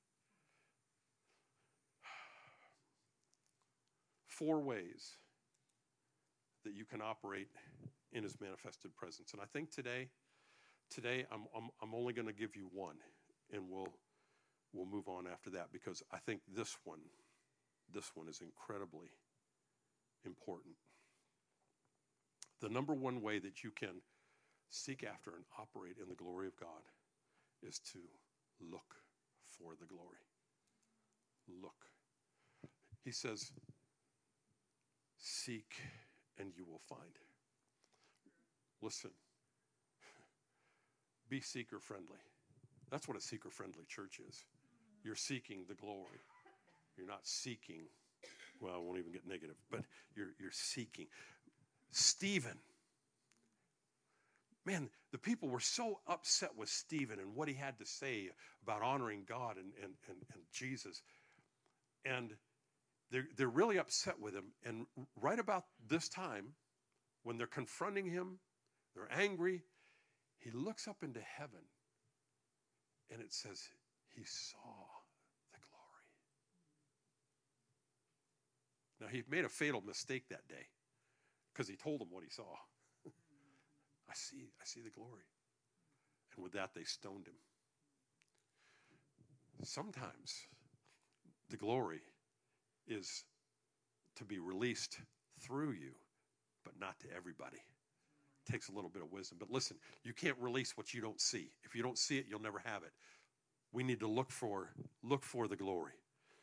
Four ways that you can operate in his manifested presence. And I think today, today I'm, I'm, I'm only going to give you one, and we'll, we'll move on after that, because I think this one, this one is incredibly important. The number one way that you can seek after and operate in the glory of God is to look for the glory. Look. He says, seek and you will find. Listen, be seeker friendly. That's what a seeker friendly church is. You're seeking the glory. You're not seeking, well, I won't even get negative, but you're, you're seeking. Stephen. Man, the people were so upset with Stephen and what he had to say about honoring God and, and, and, and Jesus. And they're, they're really upset with him. And right about this time, when they're confronting him, they're angry, he looks up into heaven and it says he saw the glory. Now, he made a fatal mistake that day because he told them what he saw. I see, I see the glory. And with that, they stoned him. Sometimes the glory is to be released through you, but not to everybody. It takes a little bit of wisdom. But listen, you can't release what you don't see. If you don't see it, you'll never have it. We need to look for, look for the glory.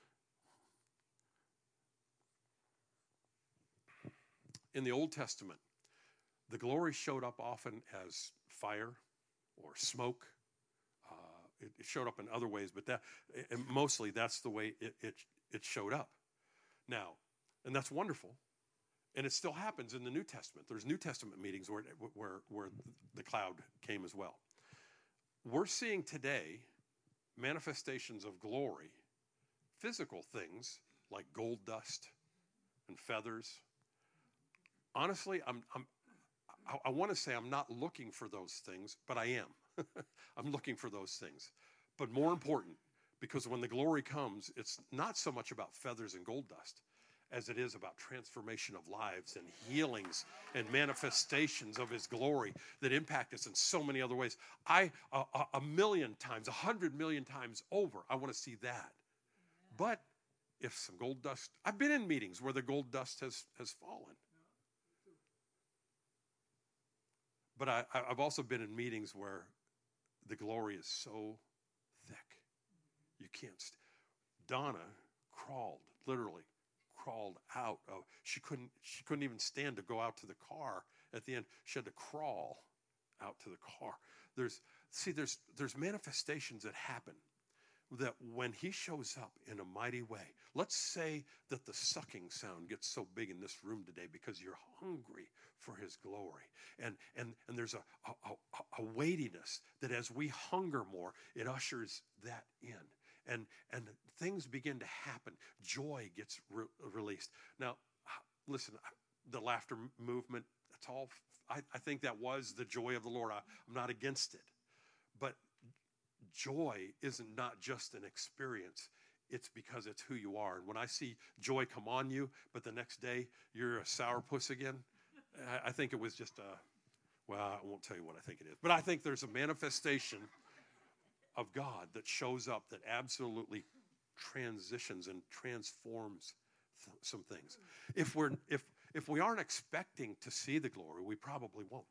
In the Old Testament, the glory showed up often as fire or smoke. Uh, it, it showed up in other ways, but that and mostly that's the way it, it, it showed up. Now, and that's wonderful. And it still happens in the New Testament. There's New Testament meetings where, where, where the cloud came as well. We're seeing today manifestations of glory, physical things like gold dust and feathers. Honestly, I'm, I'm, I, I want to say I'm not looking for those things, but I am. I'm looking for those things. But more important, because when the glory comes, it's not so much about feathers and gold dust as it is about transformation of lives and healings and manifestations of his glory that impact us in so many other ways. I, a, a million times, a hundred million times over, I want to see that. But if some gold dust, I've been in meetings where the gold dust has, has fallen. But I, I've also been in meetings where the glory is so thick. You can't. St- Donna crawled, literally crawled out of, she couldn't, she couldn't even stand to go out to the car at the end. She had to crawl out to the car. There's, see, there's, there's manifestations that happen that when he shows up in a mighty way, let's say that the sucking sound gets so big in this room today because you're hungry for his glory. And, and, and there's a, a, a, a weightiness that as we hunger more, it ushers that in. And, and things begin to happen. Joy gets re- released. Now, listen, the laughter movement, that's all, I, I think that was the joy of the Lord. I, I'm not against it. But joy isn't not just an experience. It's because it's who you are. And when I see joy come on you, but the next day you're a sourpuss again, I, I think it was just a, well, I won't tell you what I think it is. But I think there's a manifestation of God that shows up that absolutely transitions and transforms th- some things. If we're if if we aren't expecting to see the glory, we probably won't.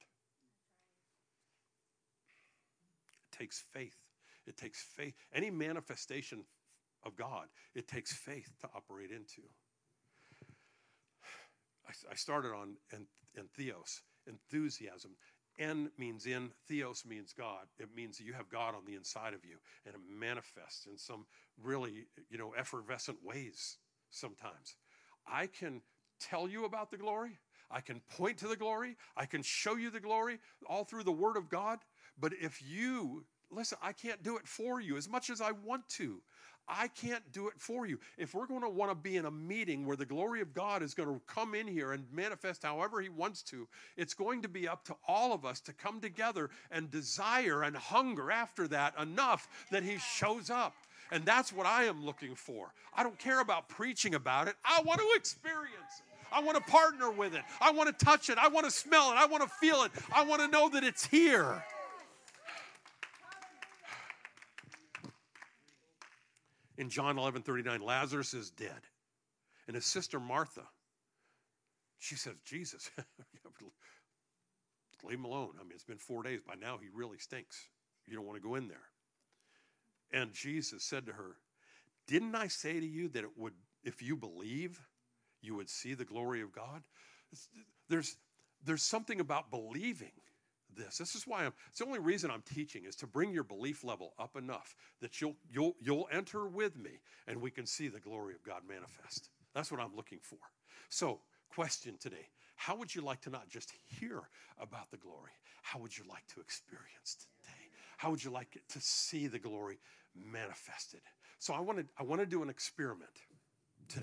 It takes faith. It takes faith. Any manifestation of God, it takes faith to operate into. I, I started on en, en theos, enthusiasm. En means in, theos means God. It means you have God on the inside of you, and it manifests in some really, you know, effervescent ways sometimes. I can tell you about the glory. I can point to the glory. I can show you the glory all through the Word of God. But if you, listen, I can't do it for you as much as I want to. I can't do it for you. If we're going to want to be in a meeting where the glory of God is going to come in here and manifest however he wants to, it's going to be up to all of us to come together and desire and hunger after that enough that he shows up. And that's what I am looking for. I don't care about preaching about it. I want to experience it. I want to partner with it. I want to touch it. I want to smell it. I want to feel it. I want to know that it's here. In John eleven thirty-nine, Lazarus is dead. And his sister Martha, she says, Jesus, leave him alone. I mean, it's been four days. By now, he really stinks. You don't want to go in there. And Jesus said to her, didn't I say to you that it would, if you believe, you would see the glory of God? There's, there's something about believing this. This is why I'm, it's the only reason I'm teaching is to bring your belief level up enough that you'll, you'll, you'll enter with me and we can see the glory of God manifest. That's what I'm looking for. So, question today, how would you like to not just hear about the glory? How would you like to experience today? How would you like to see the glory manifested? So I want to, I want to do an experiment today.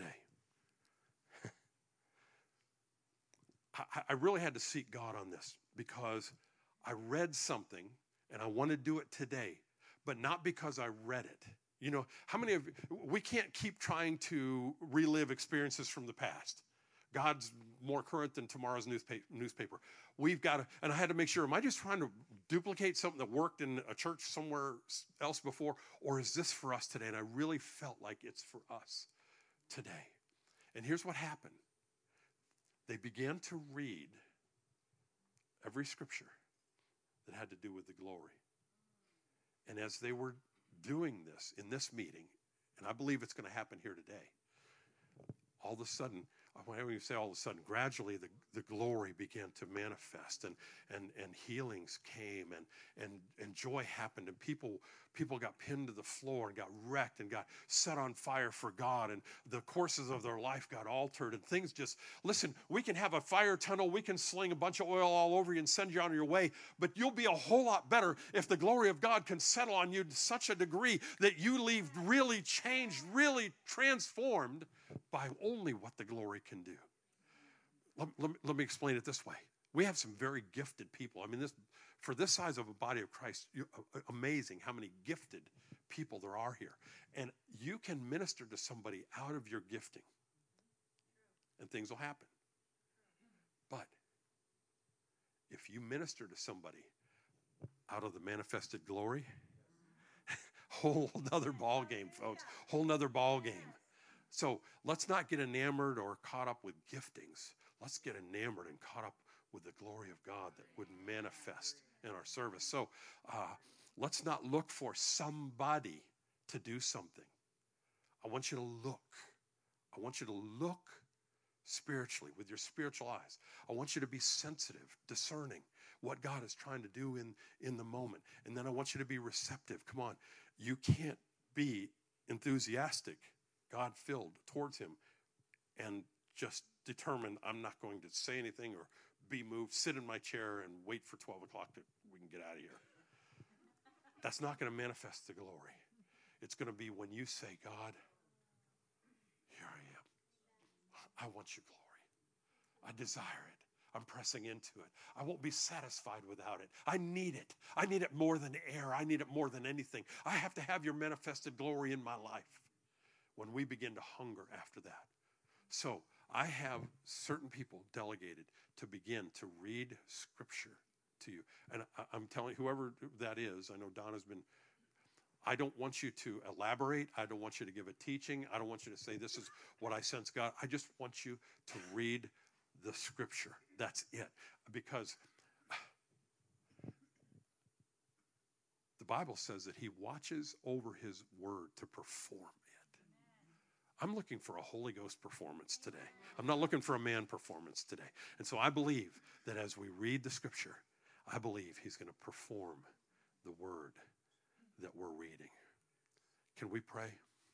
I, I really had to seek God on this because I read something and I want to do it today, but not because I read it. You know, how many of we can't keep trying to relive experiences from the past. God's more current than tomorrow's newspaper. newspaper. We've got to, and I had to make sure, am I just trying to duplicate something that worked in a church somewhere else before, or is this for us today? And I really felt like it's for us today. And here's what happened. They began to read every scripture that had to do with the glory. And as they were doing this in this meeting, and I believe it's going to happen here today, all of a sudden, when I say all of a sudden, gradually the, the glory began to manifest and, and, and healings came and, and, and joy happened and people, people got pinned to the floor and got wrecked and got set on fire for God and the courses of their life got altered and things just, listen, we can have a fire tunnel, we can sling a bunch of oil all over you and send you on your way, but you'll be a whole lot better if the glory of God can settle on you to such a degree that you leave really changed, really transformed by only what the glory can do. Let, let, me, let me explain it this way. We have some very gifted people. I mean, this for this size of a body of Christ, you're amazing how many gifted people there are here. And you can minister to somebody out of your gifting, and things will happen. But if you minister to somebody out of the manifested glory, whole nother ball game, folks. Whole nother ball game. So let's not get enamored or caught up with giftings. Let's get enamored and caught up with the glory of God that would manifest in our service. So uh, let's not look for somebody to do something. I want you to look. I want you to look spiritually with your spiritual eyes. I want you to be sensitive, discerning what God is trying to do in, in the moment. And then I want you to be receptive. Come on. You can't be enthusiastic, God-filled towards him and just determine I'm not going to say anything or be moved, sit in my chair and wait for twelve o'clock that we can get out of here. That's not going to manifest the glory. It's going to be when you say, God, here I am. I want your glory. I desire it. I'm pressing into it. I won't be satisfied without it. I need it. I need it more than air. I need it more than anything. I have to have your manifested glory in my life when we begin to hunger after that. So I have certain people delegated to begin to read scripture to you. And I, I'm telling whoever that is, I know Donna's been, I don't want you to elaborate. I don't want you to give a teaching. I don't want you to say, this is what I sense God. I just want you to read the scripture. That's it. Because the Bible says that he watches over his word to perform it. I'm looking for a Holy Ghost performance today. I'm not looking for a man performance today. And so I believe that as we read the scripture, I believe he's going to perform the word that we're reading. Can we pray?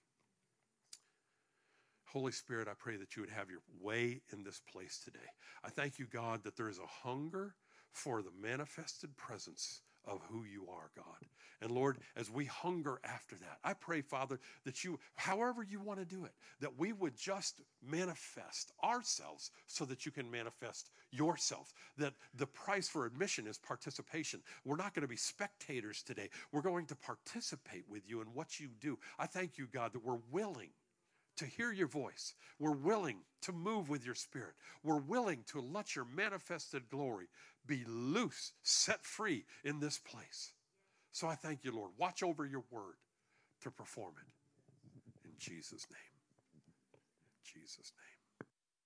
Holy Spirit, I pray that you would have your way in this place today. I thank you, God, that there is a hunger for the manifested presence of who you are, God. And Lord, as we hunger after that, I pray, Father, that you, however you want to do it, that we would just manifest ourselves so that you can manifest yourself. That the price for admission is participation. We're not going to be spectators today. We're going to participate with you in what you do. I thank you, God, that we're willing to hear your voice. We're willing to move with your Spirit. We're willing to let your manifested glory be loose, set free in this place. So I thank you, Lord. Watch over your word to perform it. In Jesus' name. In Jesus' name.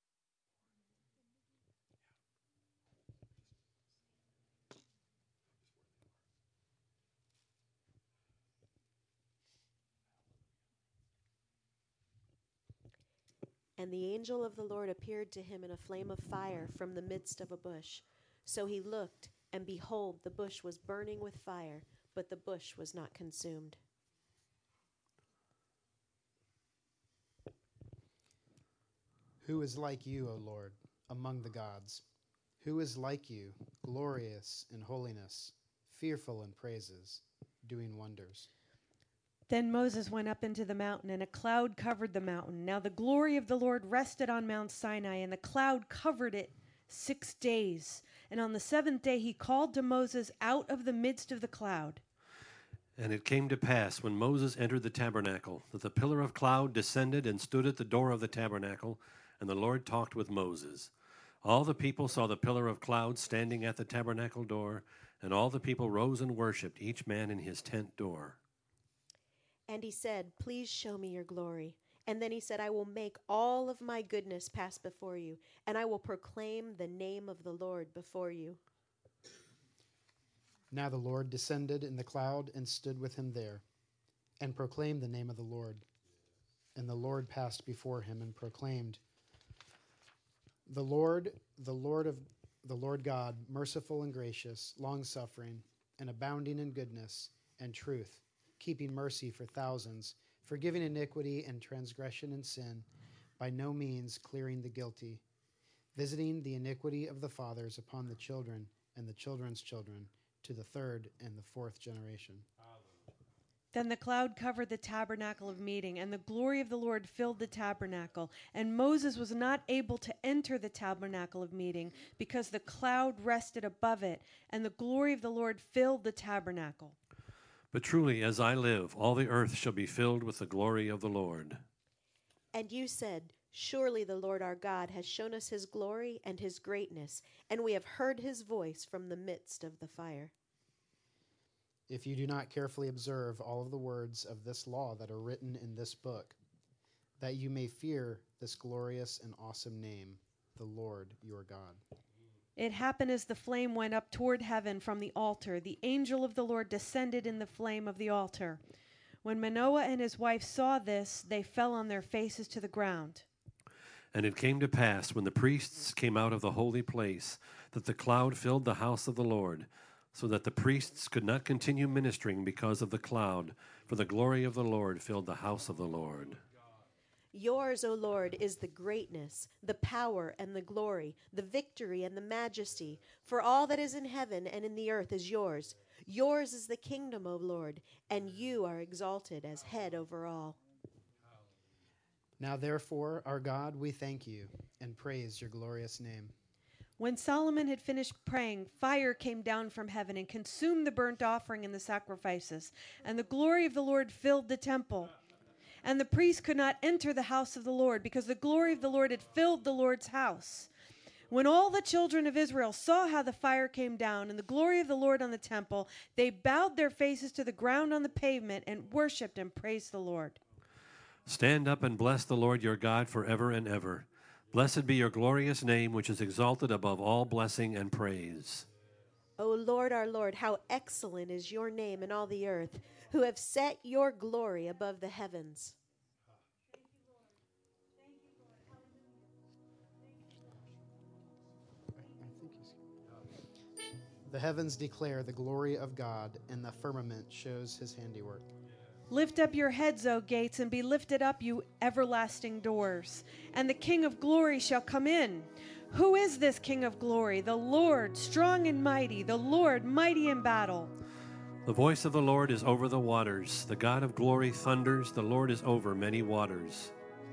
And the angel of the Lord appeared to him in a flame of fire from the midst of a bush. So he looked, and behold, the bush was burning with fire, but the bush was not consumed. Who is like you, O Lord, among the gods? Who is like you, glorious in holiness, fearful in praises, doing wonders? Then Moses went up into the mountain, and a cloud covered the mountain. Now the glory of the Lord rested on Mount Sinai, and the cloud covered it six days. And on the seventh day he called to Moses out of the midst of the cloud. And it came to pass, when Moses entered the tabernacle, that the pillar of cloud descended and stood at the door of the tabernacle, and the Lord talked with Moses. All the people saw the pillar of cloud standing at the tabernacle door, and all the people rose and worshipped, each man in his tent door. And he said, please show me your glory. And then he said, I will make all of my goodness pass before you, and I will proclaim the name of the Lord before you. Now the Lord descended in the cloud and stood with him there, and proclaimed the name of the Lord. And the Lord passed before him and proclaimed, The Lord, the Lord of the Lord God, merciful and gracious, long-suffering, and abounding in goodness and truth, keeping mercy for thousands, forgiving iniquity and transgression and sin, by no means clearing the guilty, visiting the iniquity of the fathers upon the children and the children's children, to the third and the fourth generation. Then the cloud covered the tabernacle of meeting, and the glory of the Lord filled the tabernacle. And Moses was not able to enter the tabernacle of meeting, because the cloud rested above it, and the glory of the Lord filled the tabernacle. But truly, as I live, all the earth shall be filled with the glory of the Lord. And you said, surely the Lord our God has shown us his glory and his greatness, and we have heard his voice from the midst of the fire. If you do not carefully observe all of the words of this law that are written in this book, that you may fear this glorious and awesome name, the Lord your God. It happened as the flame went up toward heaven from the altar. The angel of the Lord descended in the flame of the altar. When Manoah and his wife saw this, they fell on their faces to the ground. And it came to pass, when the priests came out of the holy place, that the cloud filled the house of the Lord, so that the priests could not continue ministering because of the cloud, for the glory of the Lord filled the house of the Lord. Yours, O Lord, is the greatness, the power and the glory, the victory and the majesty. For all that is in heaven and in the earth is yours. Yours is the kingdom, O Lord, and you are exalted as head over all. Now therefore, our God, we thank you and praise your glorious name. When Solomon had finished praying, fire came down from heaven and consumed the burnt offering and the sacrifices, and the glory of the Lord filled the temple. And the priests could not enter the house of the Lord, because the glory of the Lord had filled the Lord's house. When all the children of Israel saw how the fire came down and the glory of the Lord on the temple, they bowed their faces to the ground on the pavement and worshipped and praised the Lord. Stand up and bless the Lord your God forever and ever. Blessed be your glorious name, which is exalted above all blessing and praise. O Lord, our Lord, how excellent is your name in all the earth, who have set your glory above the heavens. I, I think he's... The heavens declare the glory of God, and the firmament shows his handiwork. Lift up your heads, O gates, and be lifted up, you everlasting doors, and the King of glory shall come in. Who is this King of glory? The Lord, strong and mighty, the Lord, mighty in battle. The voice of the Lord is over the waters. The God of glory thunders. The Lord is over many waters.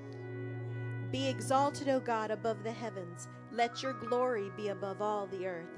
Be exalted, O God, above the heavens. Let your glory be above all the earth.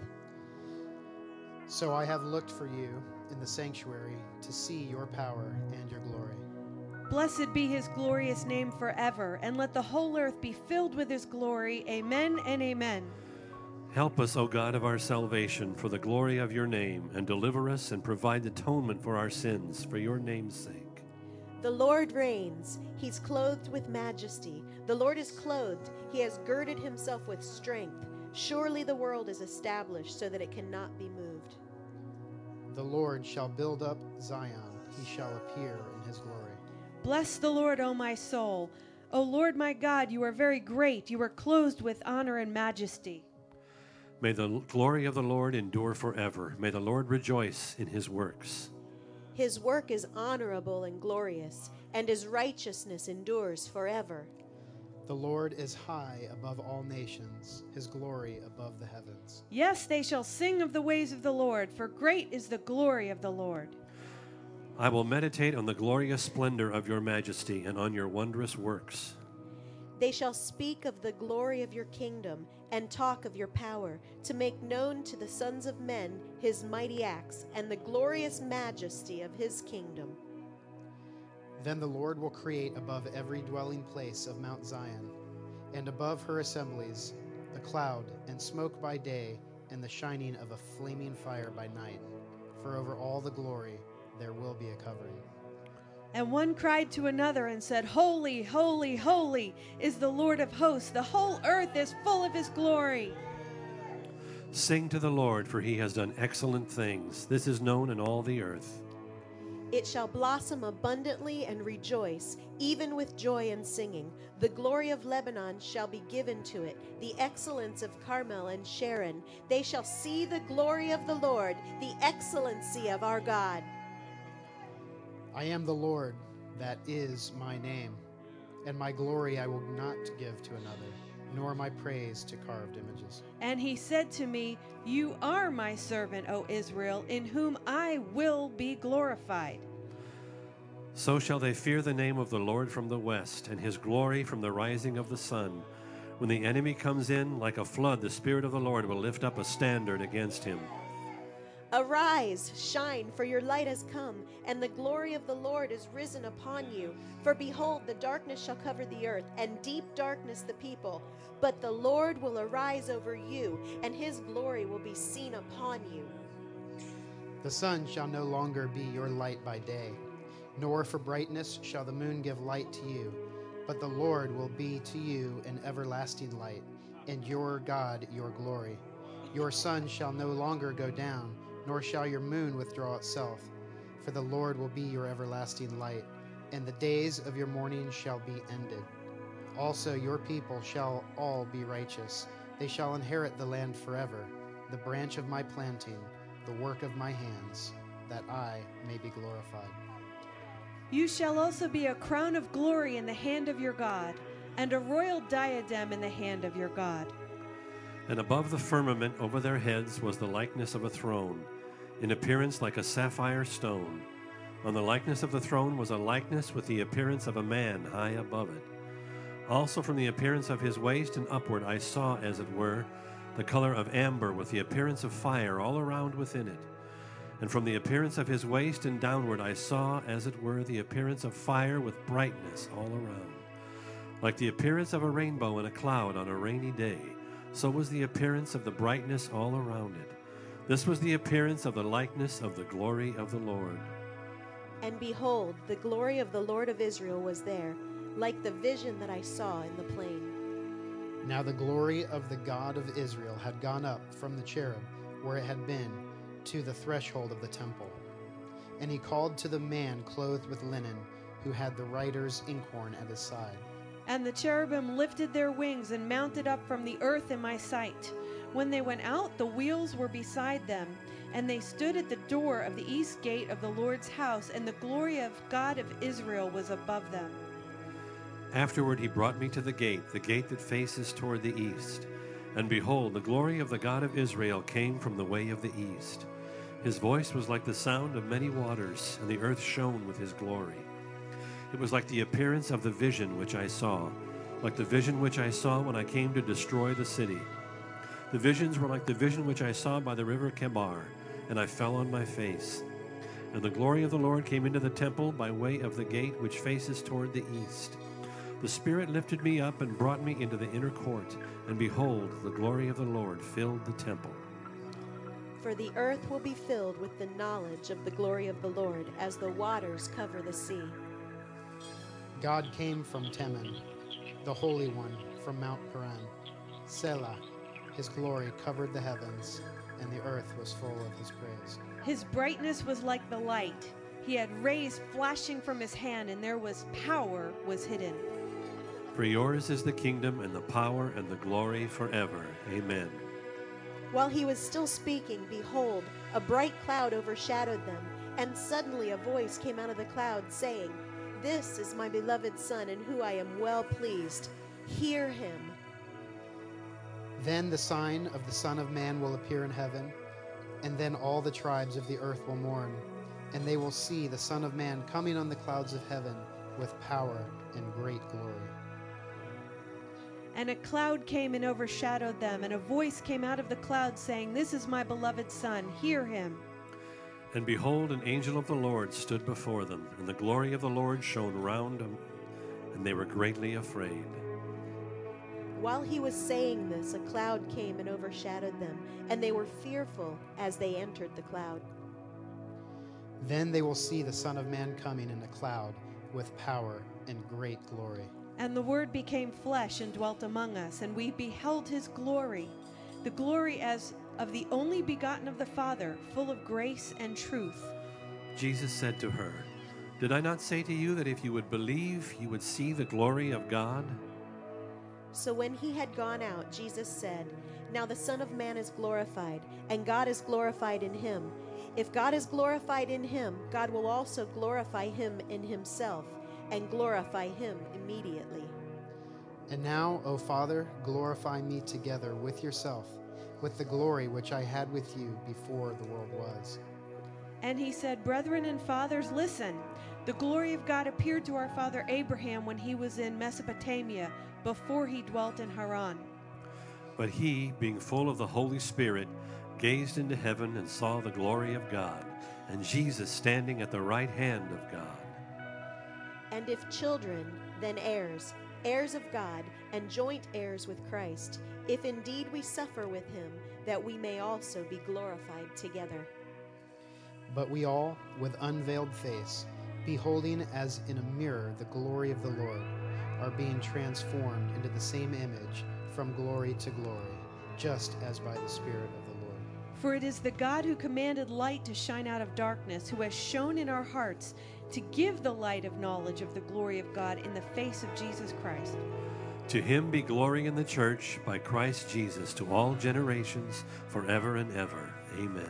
So I have looked for you in the sanctuary to see your power and your glory. Blessed be his glorious name forever, and let the whole earth be filled with his glory. Amen and amen. Help us, O God of our salvation, for the glory of your name, and deliver us and provide atonement for our sins, for your name's sake. The Lord reigns. He's clothed with majesty. The Lord is clothed. He has girded himself with strength. Surely the world is established so that it cannot be moved. The Lord shall build up Zion. He shall appear in his glory. Bless the Lord, O my soul. O Lord my God, you are very great. You are clothed with honor and majesty. May the glory of the Lord endure forever. May the Lord rejoice in his works. His work is honorable and glorious, and his righteousness endures forever. The Lord is high above all nations, his glory above the heavens. Yes, they shall sing of the ways of the Lord, for great is the glory of the Lord. I will meditate on the glorious splendor of your majesty and on your wondrous works. They shall speak of the glory of your kingdom and talk of your power, to make known to the sons of men his mighty acts and the glorious majesty of his kingdom. Then the Lord will create above every dwelling place of Mount Zion, and above her assemblies, the cloud and smoke by day, and the shining of a flaming fire by night. For over all the glory there will be a covering. And one cried to another and said, Holy, holy, holy is the Lord of hosts. The whole earth is full of his glory. Sing to the Lord, for he has done excellent things. This is known in all the earth. It shall blossom abundantly and rejoice, even with joy and singing. The glory of Lebanon shall be given to it, the excellence of Carmel and Sharon. They shall see the glory of the Lord, the excellency of our God. I am the Lord, that is my name, and my glory I will not give to another, nor my praise to carved images. And he said to me, You are my servant, O Israel, in whom I will be glorified. So shall they fear the name of the Lord from the west, and his glory from the rising of the sun. When the enemy comes in like a flood, the Spirit of the Lord will lift up a standard against him. Arise, shine, for your light has come, and the glory of the Lord is risen upon you. For behold, the darkness shall cover the earth, and deep darkness the people. But the Lord will arise over you, and his glory will be seen upon you. The sun shall no longer be your light by day, nor for brightness shall the moon give light to you. But the Lord will be to you an everlasting light, and your God your glory. Your sun shall no longer go down, nor shall your moon withdraw itself. For the Lord will be your everlasting light, and the days of your mourning shall be ended. Also your people shall all be righteous. They shall inherit the land forever, the branch of my planting, the work of my hands, that I may be glorified. You shall also be a crown of glory in the hand of your God, and a royal diadem in the hand of your God. And above the firmament over their heads was the likeness of a throne, in appearance like a sapphire stone. On the likeness of the throne was a likeness with the appearance of a man high above it. Also from the appearance of his waist and upward I saw, as it were, the color of amber with the appearance of fire all around within it. And from the appearance of his waist and downward I saw, as it were, the appearance of fire with brightness all around. Like the appearance of a rainbow in a cloud on a rainy day, so was the appearance of the brightness all around it. This was the appearance of the likeness of the glory of the Lord. And behold, the glory of the Lord of Israel was there, like the vision that I saw in the plain. Now the glory of the God of Israel had gone up from the cherub where it had been to the threshold of the temple. And he called to the man clothed with linen, who had the writer's inkhorn at his side. And the cherubim lifted their wings and mounted up from the earth in my sight. When they went out, the wheels were beside them, and they stood at the door of the east gate of the Lord's house, and the glory of God of Israel was above them. Afterward he brought me to the gate, the gate that faces toward the east. And behold, the glory of the God of Israel came from the way of the east. His voice was like the sound of many waters, and the earth shone with his glory. It was like the appearance of the vision which I saw, like the vision which I saw when I came to destroy the city. The visions were like the vision which I saw by the river Chebar, and I fell on my face. And the glory of the Lord came into the temple by way of the gate which faces toward the east. The Spirit lifted me up and brought me into the inner court, and behold, the glory of the Lord filled the temple. For the earth will be filled with the knowledge of the glory of the Lord as the waters cover the sea. God came from Teman, the Holy One from Mount Paran. Selah, his glory covered the heavens, and the earth was full of his praise. His brightness was like the light. He had rays flashing from his hand, and there was power was hidden. For yours is the kingdom and the power and the glory forever. Amen. While he was still speaking, behold, a bright cloud overshadowed them, and suddenly a voice came out of the cloud, saying, "This is my beloved Son, in whom I am well pleased. Hear him." Then the sign of the Son of Man will appear in heaven, and then all the tribes of the earth will mourn, and they will see the Son of Man coming on the clouds of heaven with power and great glory. And a cloud came and overshadowed them, and a voice came out of the cloud saying, "This is my beloved Son, hear him." And behold, an angel of the Lord stood before them, and the glory of the Lord shone round them, and they were greatly afraid. While he was saying this, a cloud came and overshadowed them, and they were fearful as they entered the cloud. Then they will see the Son of Man coming in a cloud with power and great glory. And the Word became flesh and dwelt among us, and we beheld his glory, the glory as of the only begotten of the Father, full of grace and truth. Jesus said to her, "Did I not say to you that if you would believe, you would see the glory of God?" So when he had gone out, Jesus said, "Now the Son of Man is glorified, and God is glorified in him. If God is glorified in him, God will also glorify him in himself, and glorify him immediately." And now, O Father, glorify me together with yourself, with the glory which I had with you before the world was. And he said, "Brethren and fathers, listen. The glory of God appeared to our father Abraham when he was in Mesopotamia, before he dwelt in Haran. But he, being full of the Holy Spirit, gazed into heaven and saw the glory of God, and Jesus standing at the right hand of God. And if children, then heirs, heirs of God, and joint heirs with Christ, if indeed we suffer with him, that we may also be glorified together. But we all, with unveiled face, beholding as in a mirror the glory of the Lord, are being transformed into the same image from glory to glory, just as by the Spirit of the Lord. For it is the God who commanded light to shine out of darkness, who has shone in our hearts to give the light of knowledge of the glory of God in the face of Jesus Christ. To him be glory in the church by Christ Jesus to all generations, forever and ever. Amen.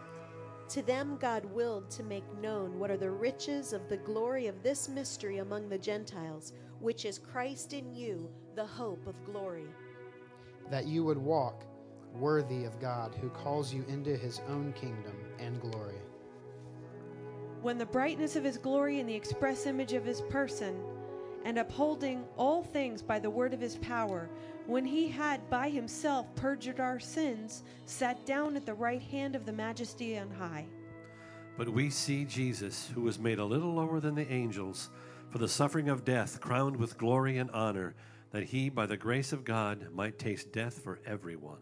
To them God willed to make known what are the riches of the glory of this mystery among the Gentiles, which is Christ in you, the hope of glory. That you would walk worthy of God, who calls you into his own kingdom and glory. When the brightness of his glory and the express image of his person, and upholding all things by the word of his power, when he had by himself purged our sins, sat down at the right hand of the Majesty on high. But we see Jesus, who was made a little lower than the angels, for the suffering of death, crowned with glory and honor, that he, by the grace of God, might taste death for everyone.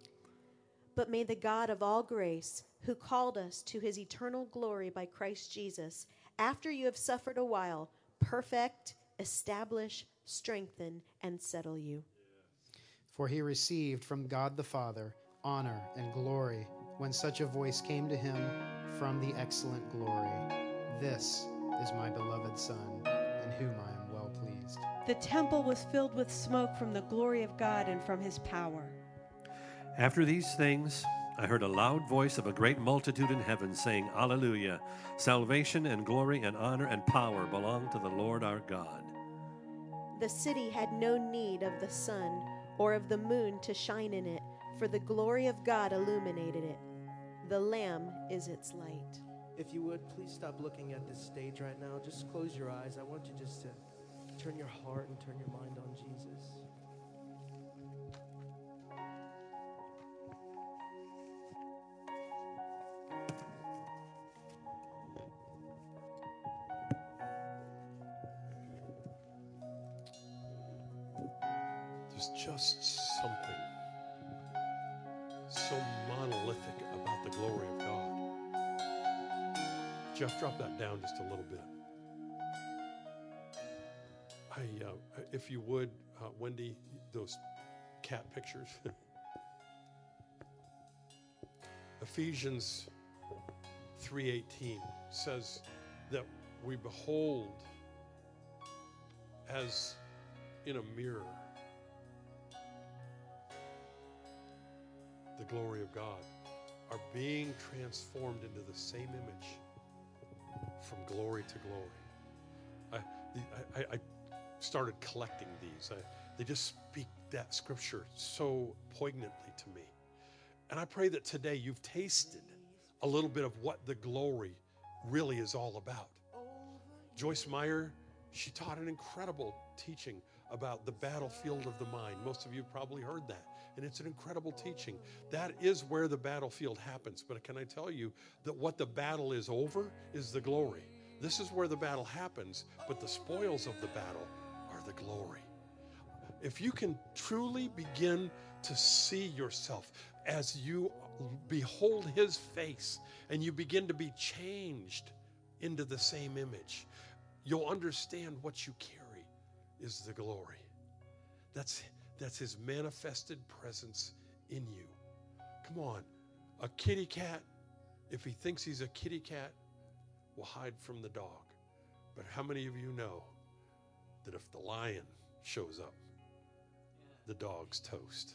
But may the God of all grace, who called us to his eternal glory by Christ Jesus, after you have suffered a while, perfect, establish, strengthen, and settle you. For he received from God the Father honor and glory when such a voice came to him from the excellent glory. This is my beloved Son, in whom I am well pleased. The temple was filled with smoke from the glory of God and from his power. After these things, I heard a loud voice of a great multitude in heaven saying, Alleluia! Salvation and glory and honor and power belong to the Lord our God. The city had no need of the sun or of the moon to shine in it, for the glory of God illuminated it. The Lamb is its light. If you would, please stop looking at this stage right now. Just close your eyes. I want you just to turn your heart and turn your mind on Jesus. There's just something so monolithic about the glory of God. Jeff, drop that down just a little bit. I, uh, if you would, uh, Wendy, those cat pictures. Ephesians three eighteen says that we behold as in a mirror the glory of God, are being transformed into the same image from glory to glory. I, I, I started collecting these. I, they just speak that scripture so poignantly to me. And I pray that today you've tasted a little bit of what the glory really is all about. Joyce Meyer, she taught an incredible teaching about the battlefield of the mind. Most of you have probably heard that. And it's an incredible teaching. That is where the battlefield happens. But can I tell you that what the battle is over is the glory. This is where the battle happens, but the spoils of the battle are the glory. If you can truly begin to see yourself as you behold his face and you begin to be changed into the same image, you'll understand what you carry is the glory. That's That's his manifested presence in you. Come on. A kitty cat, if he thinks he's a kitty cat, will hide from the dog. But how many of you know that if the lion shows up, the dog's toast?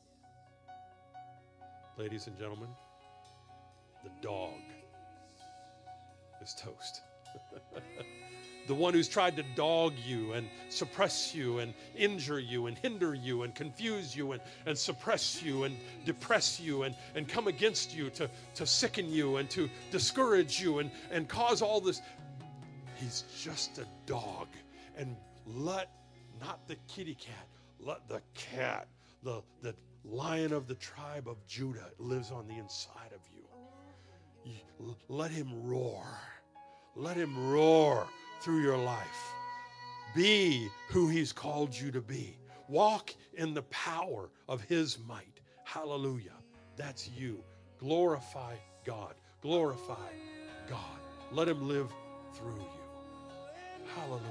Ladies and gentlemen, the dog is toast. The one who's tried to dog you and suppress you and injure you and hinder you and confuse you and, and suppress you and depress you and, and come against you to, to sicken you and to discourage you and, and cause all this. He's just a dog. And let, not the kitty cat, let the cat, the, the lion of the tribe of Judah lives on the inside of you. You let him roar. Let him roar through your life. Be who he's called you to be. Walk in the power of his might. Hallelujah. That's you. Glorify God. Glorify God. Let him live through you. Hallelujah.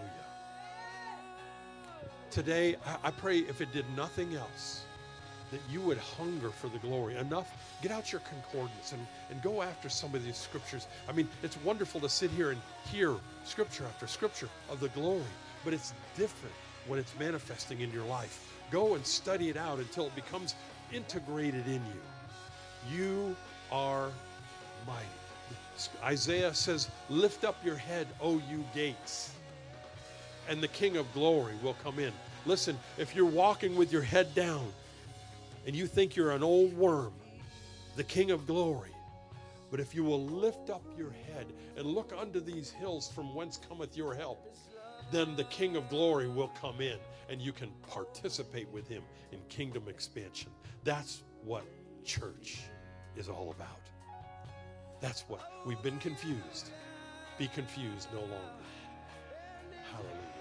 Today, I pray if it did nothing else, that you would hunger for the glory. Enough, get out your concordance and, and go after some of these scriptures. I mean, it's wonderful to sit here and hear scripture after scripture of the glory, but it's different when it's manifesting in your life. Go and study it out until it becomes integrated in you. You are mighty. Isaiah says, lift up your head, O you gates, and the King of glory will come in. Listen, if you're walking with your head down, and you think you're an old worm, the King of glory. But if you will lift up your head and look unto these hills from whence cometh your help, then the King of glory will come in and you can participate with him in kingdom expansion. That's what church is all about. That's what, we've been confused. Be confused no longer. Hallelujah.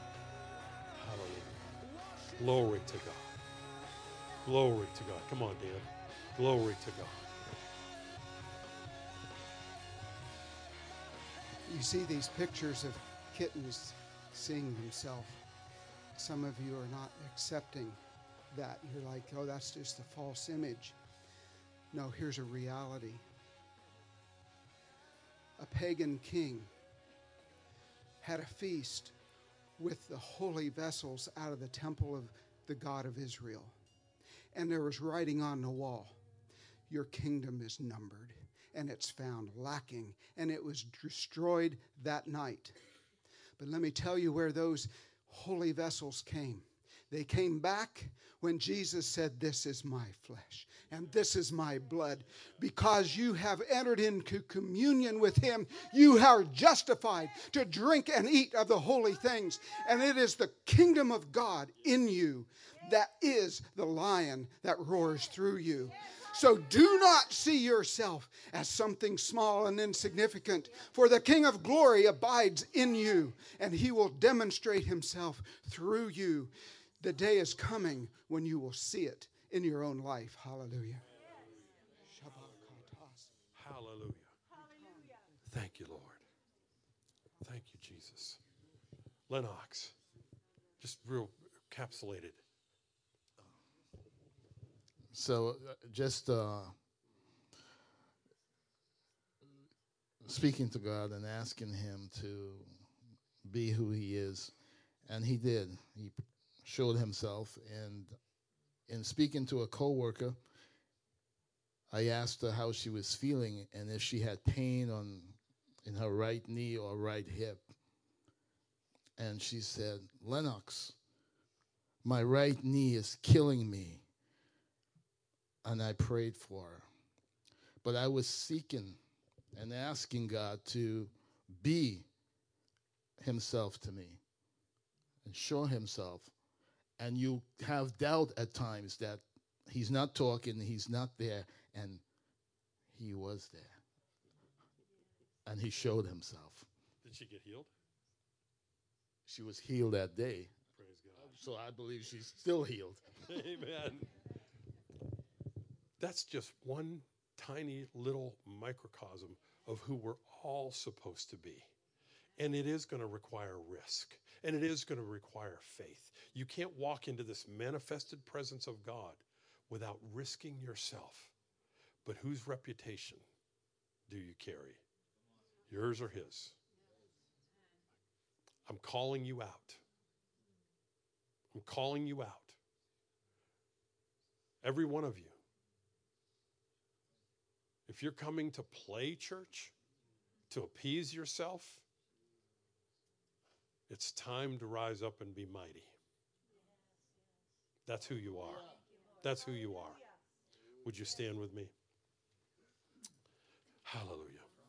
Hallelujah. Glory to God. Glory to God. Come on, Dan. Glory to God. You see these pictures of kittens seeing themselves. Some of you are not accepting that. You're like, oh, that's just a false image. No, here's a reality. A pagan king had a feast with the holy vessels out of the temple of the God of Israel. And there was writing on the wall, your kingdom is numbered, and it's found lacking, and it was destroyed that night. But let me tell you where those holy vessels came. They came back when Jesus said, this is my flesh and this is my blood. Because you have entered into communion with him, you are justified to drink and eat of the holy things. And it is the kingdom of God in you that is the lion that roars through you. So do not see yourself as something small and insignificant, for the King of glory abides in you, and he will demonstrate himself through you. The day is coming when you will see it in your own life. Hallelujah. Hallelujah. Thank you, Lord. Thank you, Jesus. Lennox, just real encapsulated. So uh, just uh, speaking to God and asking him to be who he is. And he did. He showed himself. And in speaking to a coworker, I asked her how she was feeling and if she had pain on in her right knee or right hip. And she said, Lennox, my right knee is killing me. And I prayed for her. But I was seeking and asking God to be himself to me and show himself. And you have doubt at times that he's not talking, he's not there, and he was there. And he showed himself. Did she get healed? She was healed that day. Praise God. So I believe she's still healed. Amen. That's just one tiny little microcosm of who we're all supposed to be. And it is going to require risk. And it is going to require faith. You can't walk into this manifested presence of God without risking yourself. But whose reputation do you carry? Yours or his? I'm calling you out. I'm calling you out. Every one of you. If you're coming to play church, to appease yourself, it's time to rise up and be mighty. That's who you are. That's who you are. Would you stand with me? Hallelujah.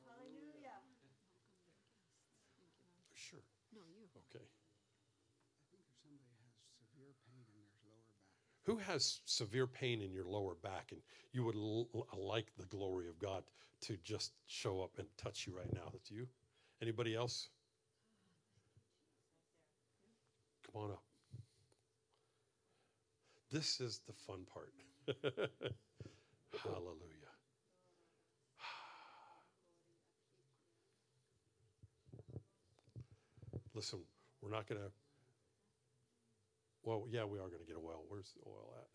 Sure. Okay. Who has severe pain in your lower back and you would l- like the glory of God to just show up and touch you right now? That's you. Anybody else? Come on up. This is the fun part. Hallelujah. Listen, we're not going to, well, yeah, we are going to get oil. Where's the oil at?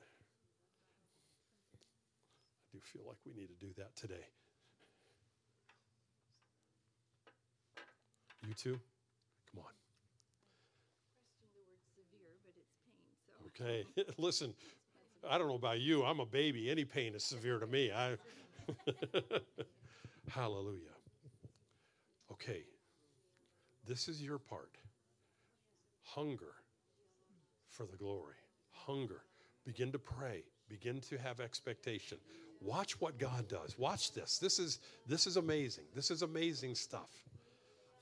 I do feel like we need to do that today. You too? Come on. Okay, listen, I don't know about you. I'm a baby. Any pain is severe to me. I Hallelujah. Okay, this is your part. Hunger for the glory. Hunger. Begin to pray. Begin to have expectation. Watch what God does. Watch this. This is this is amazing. This is amazing stuff.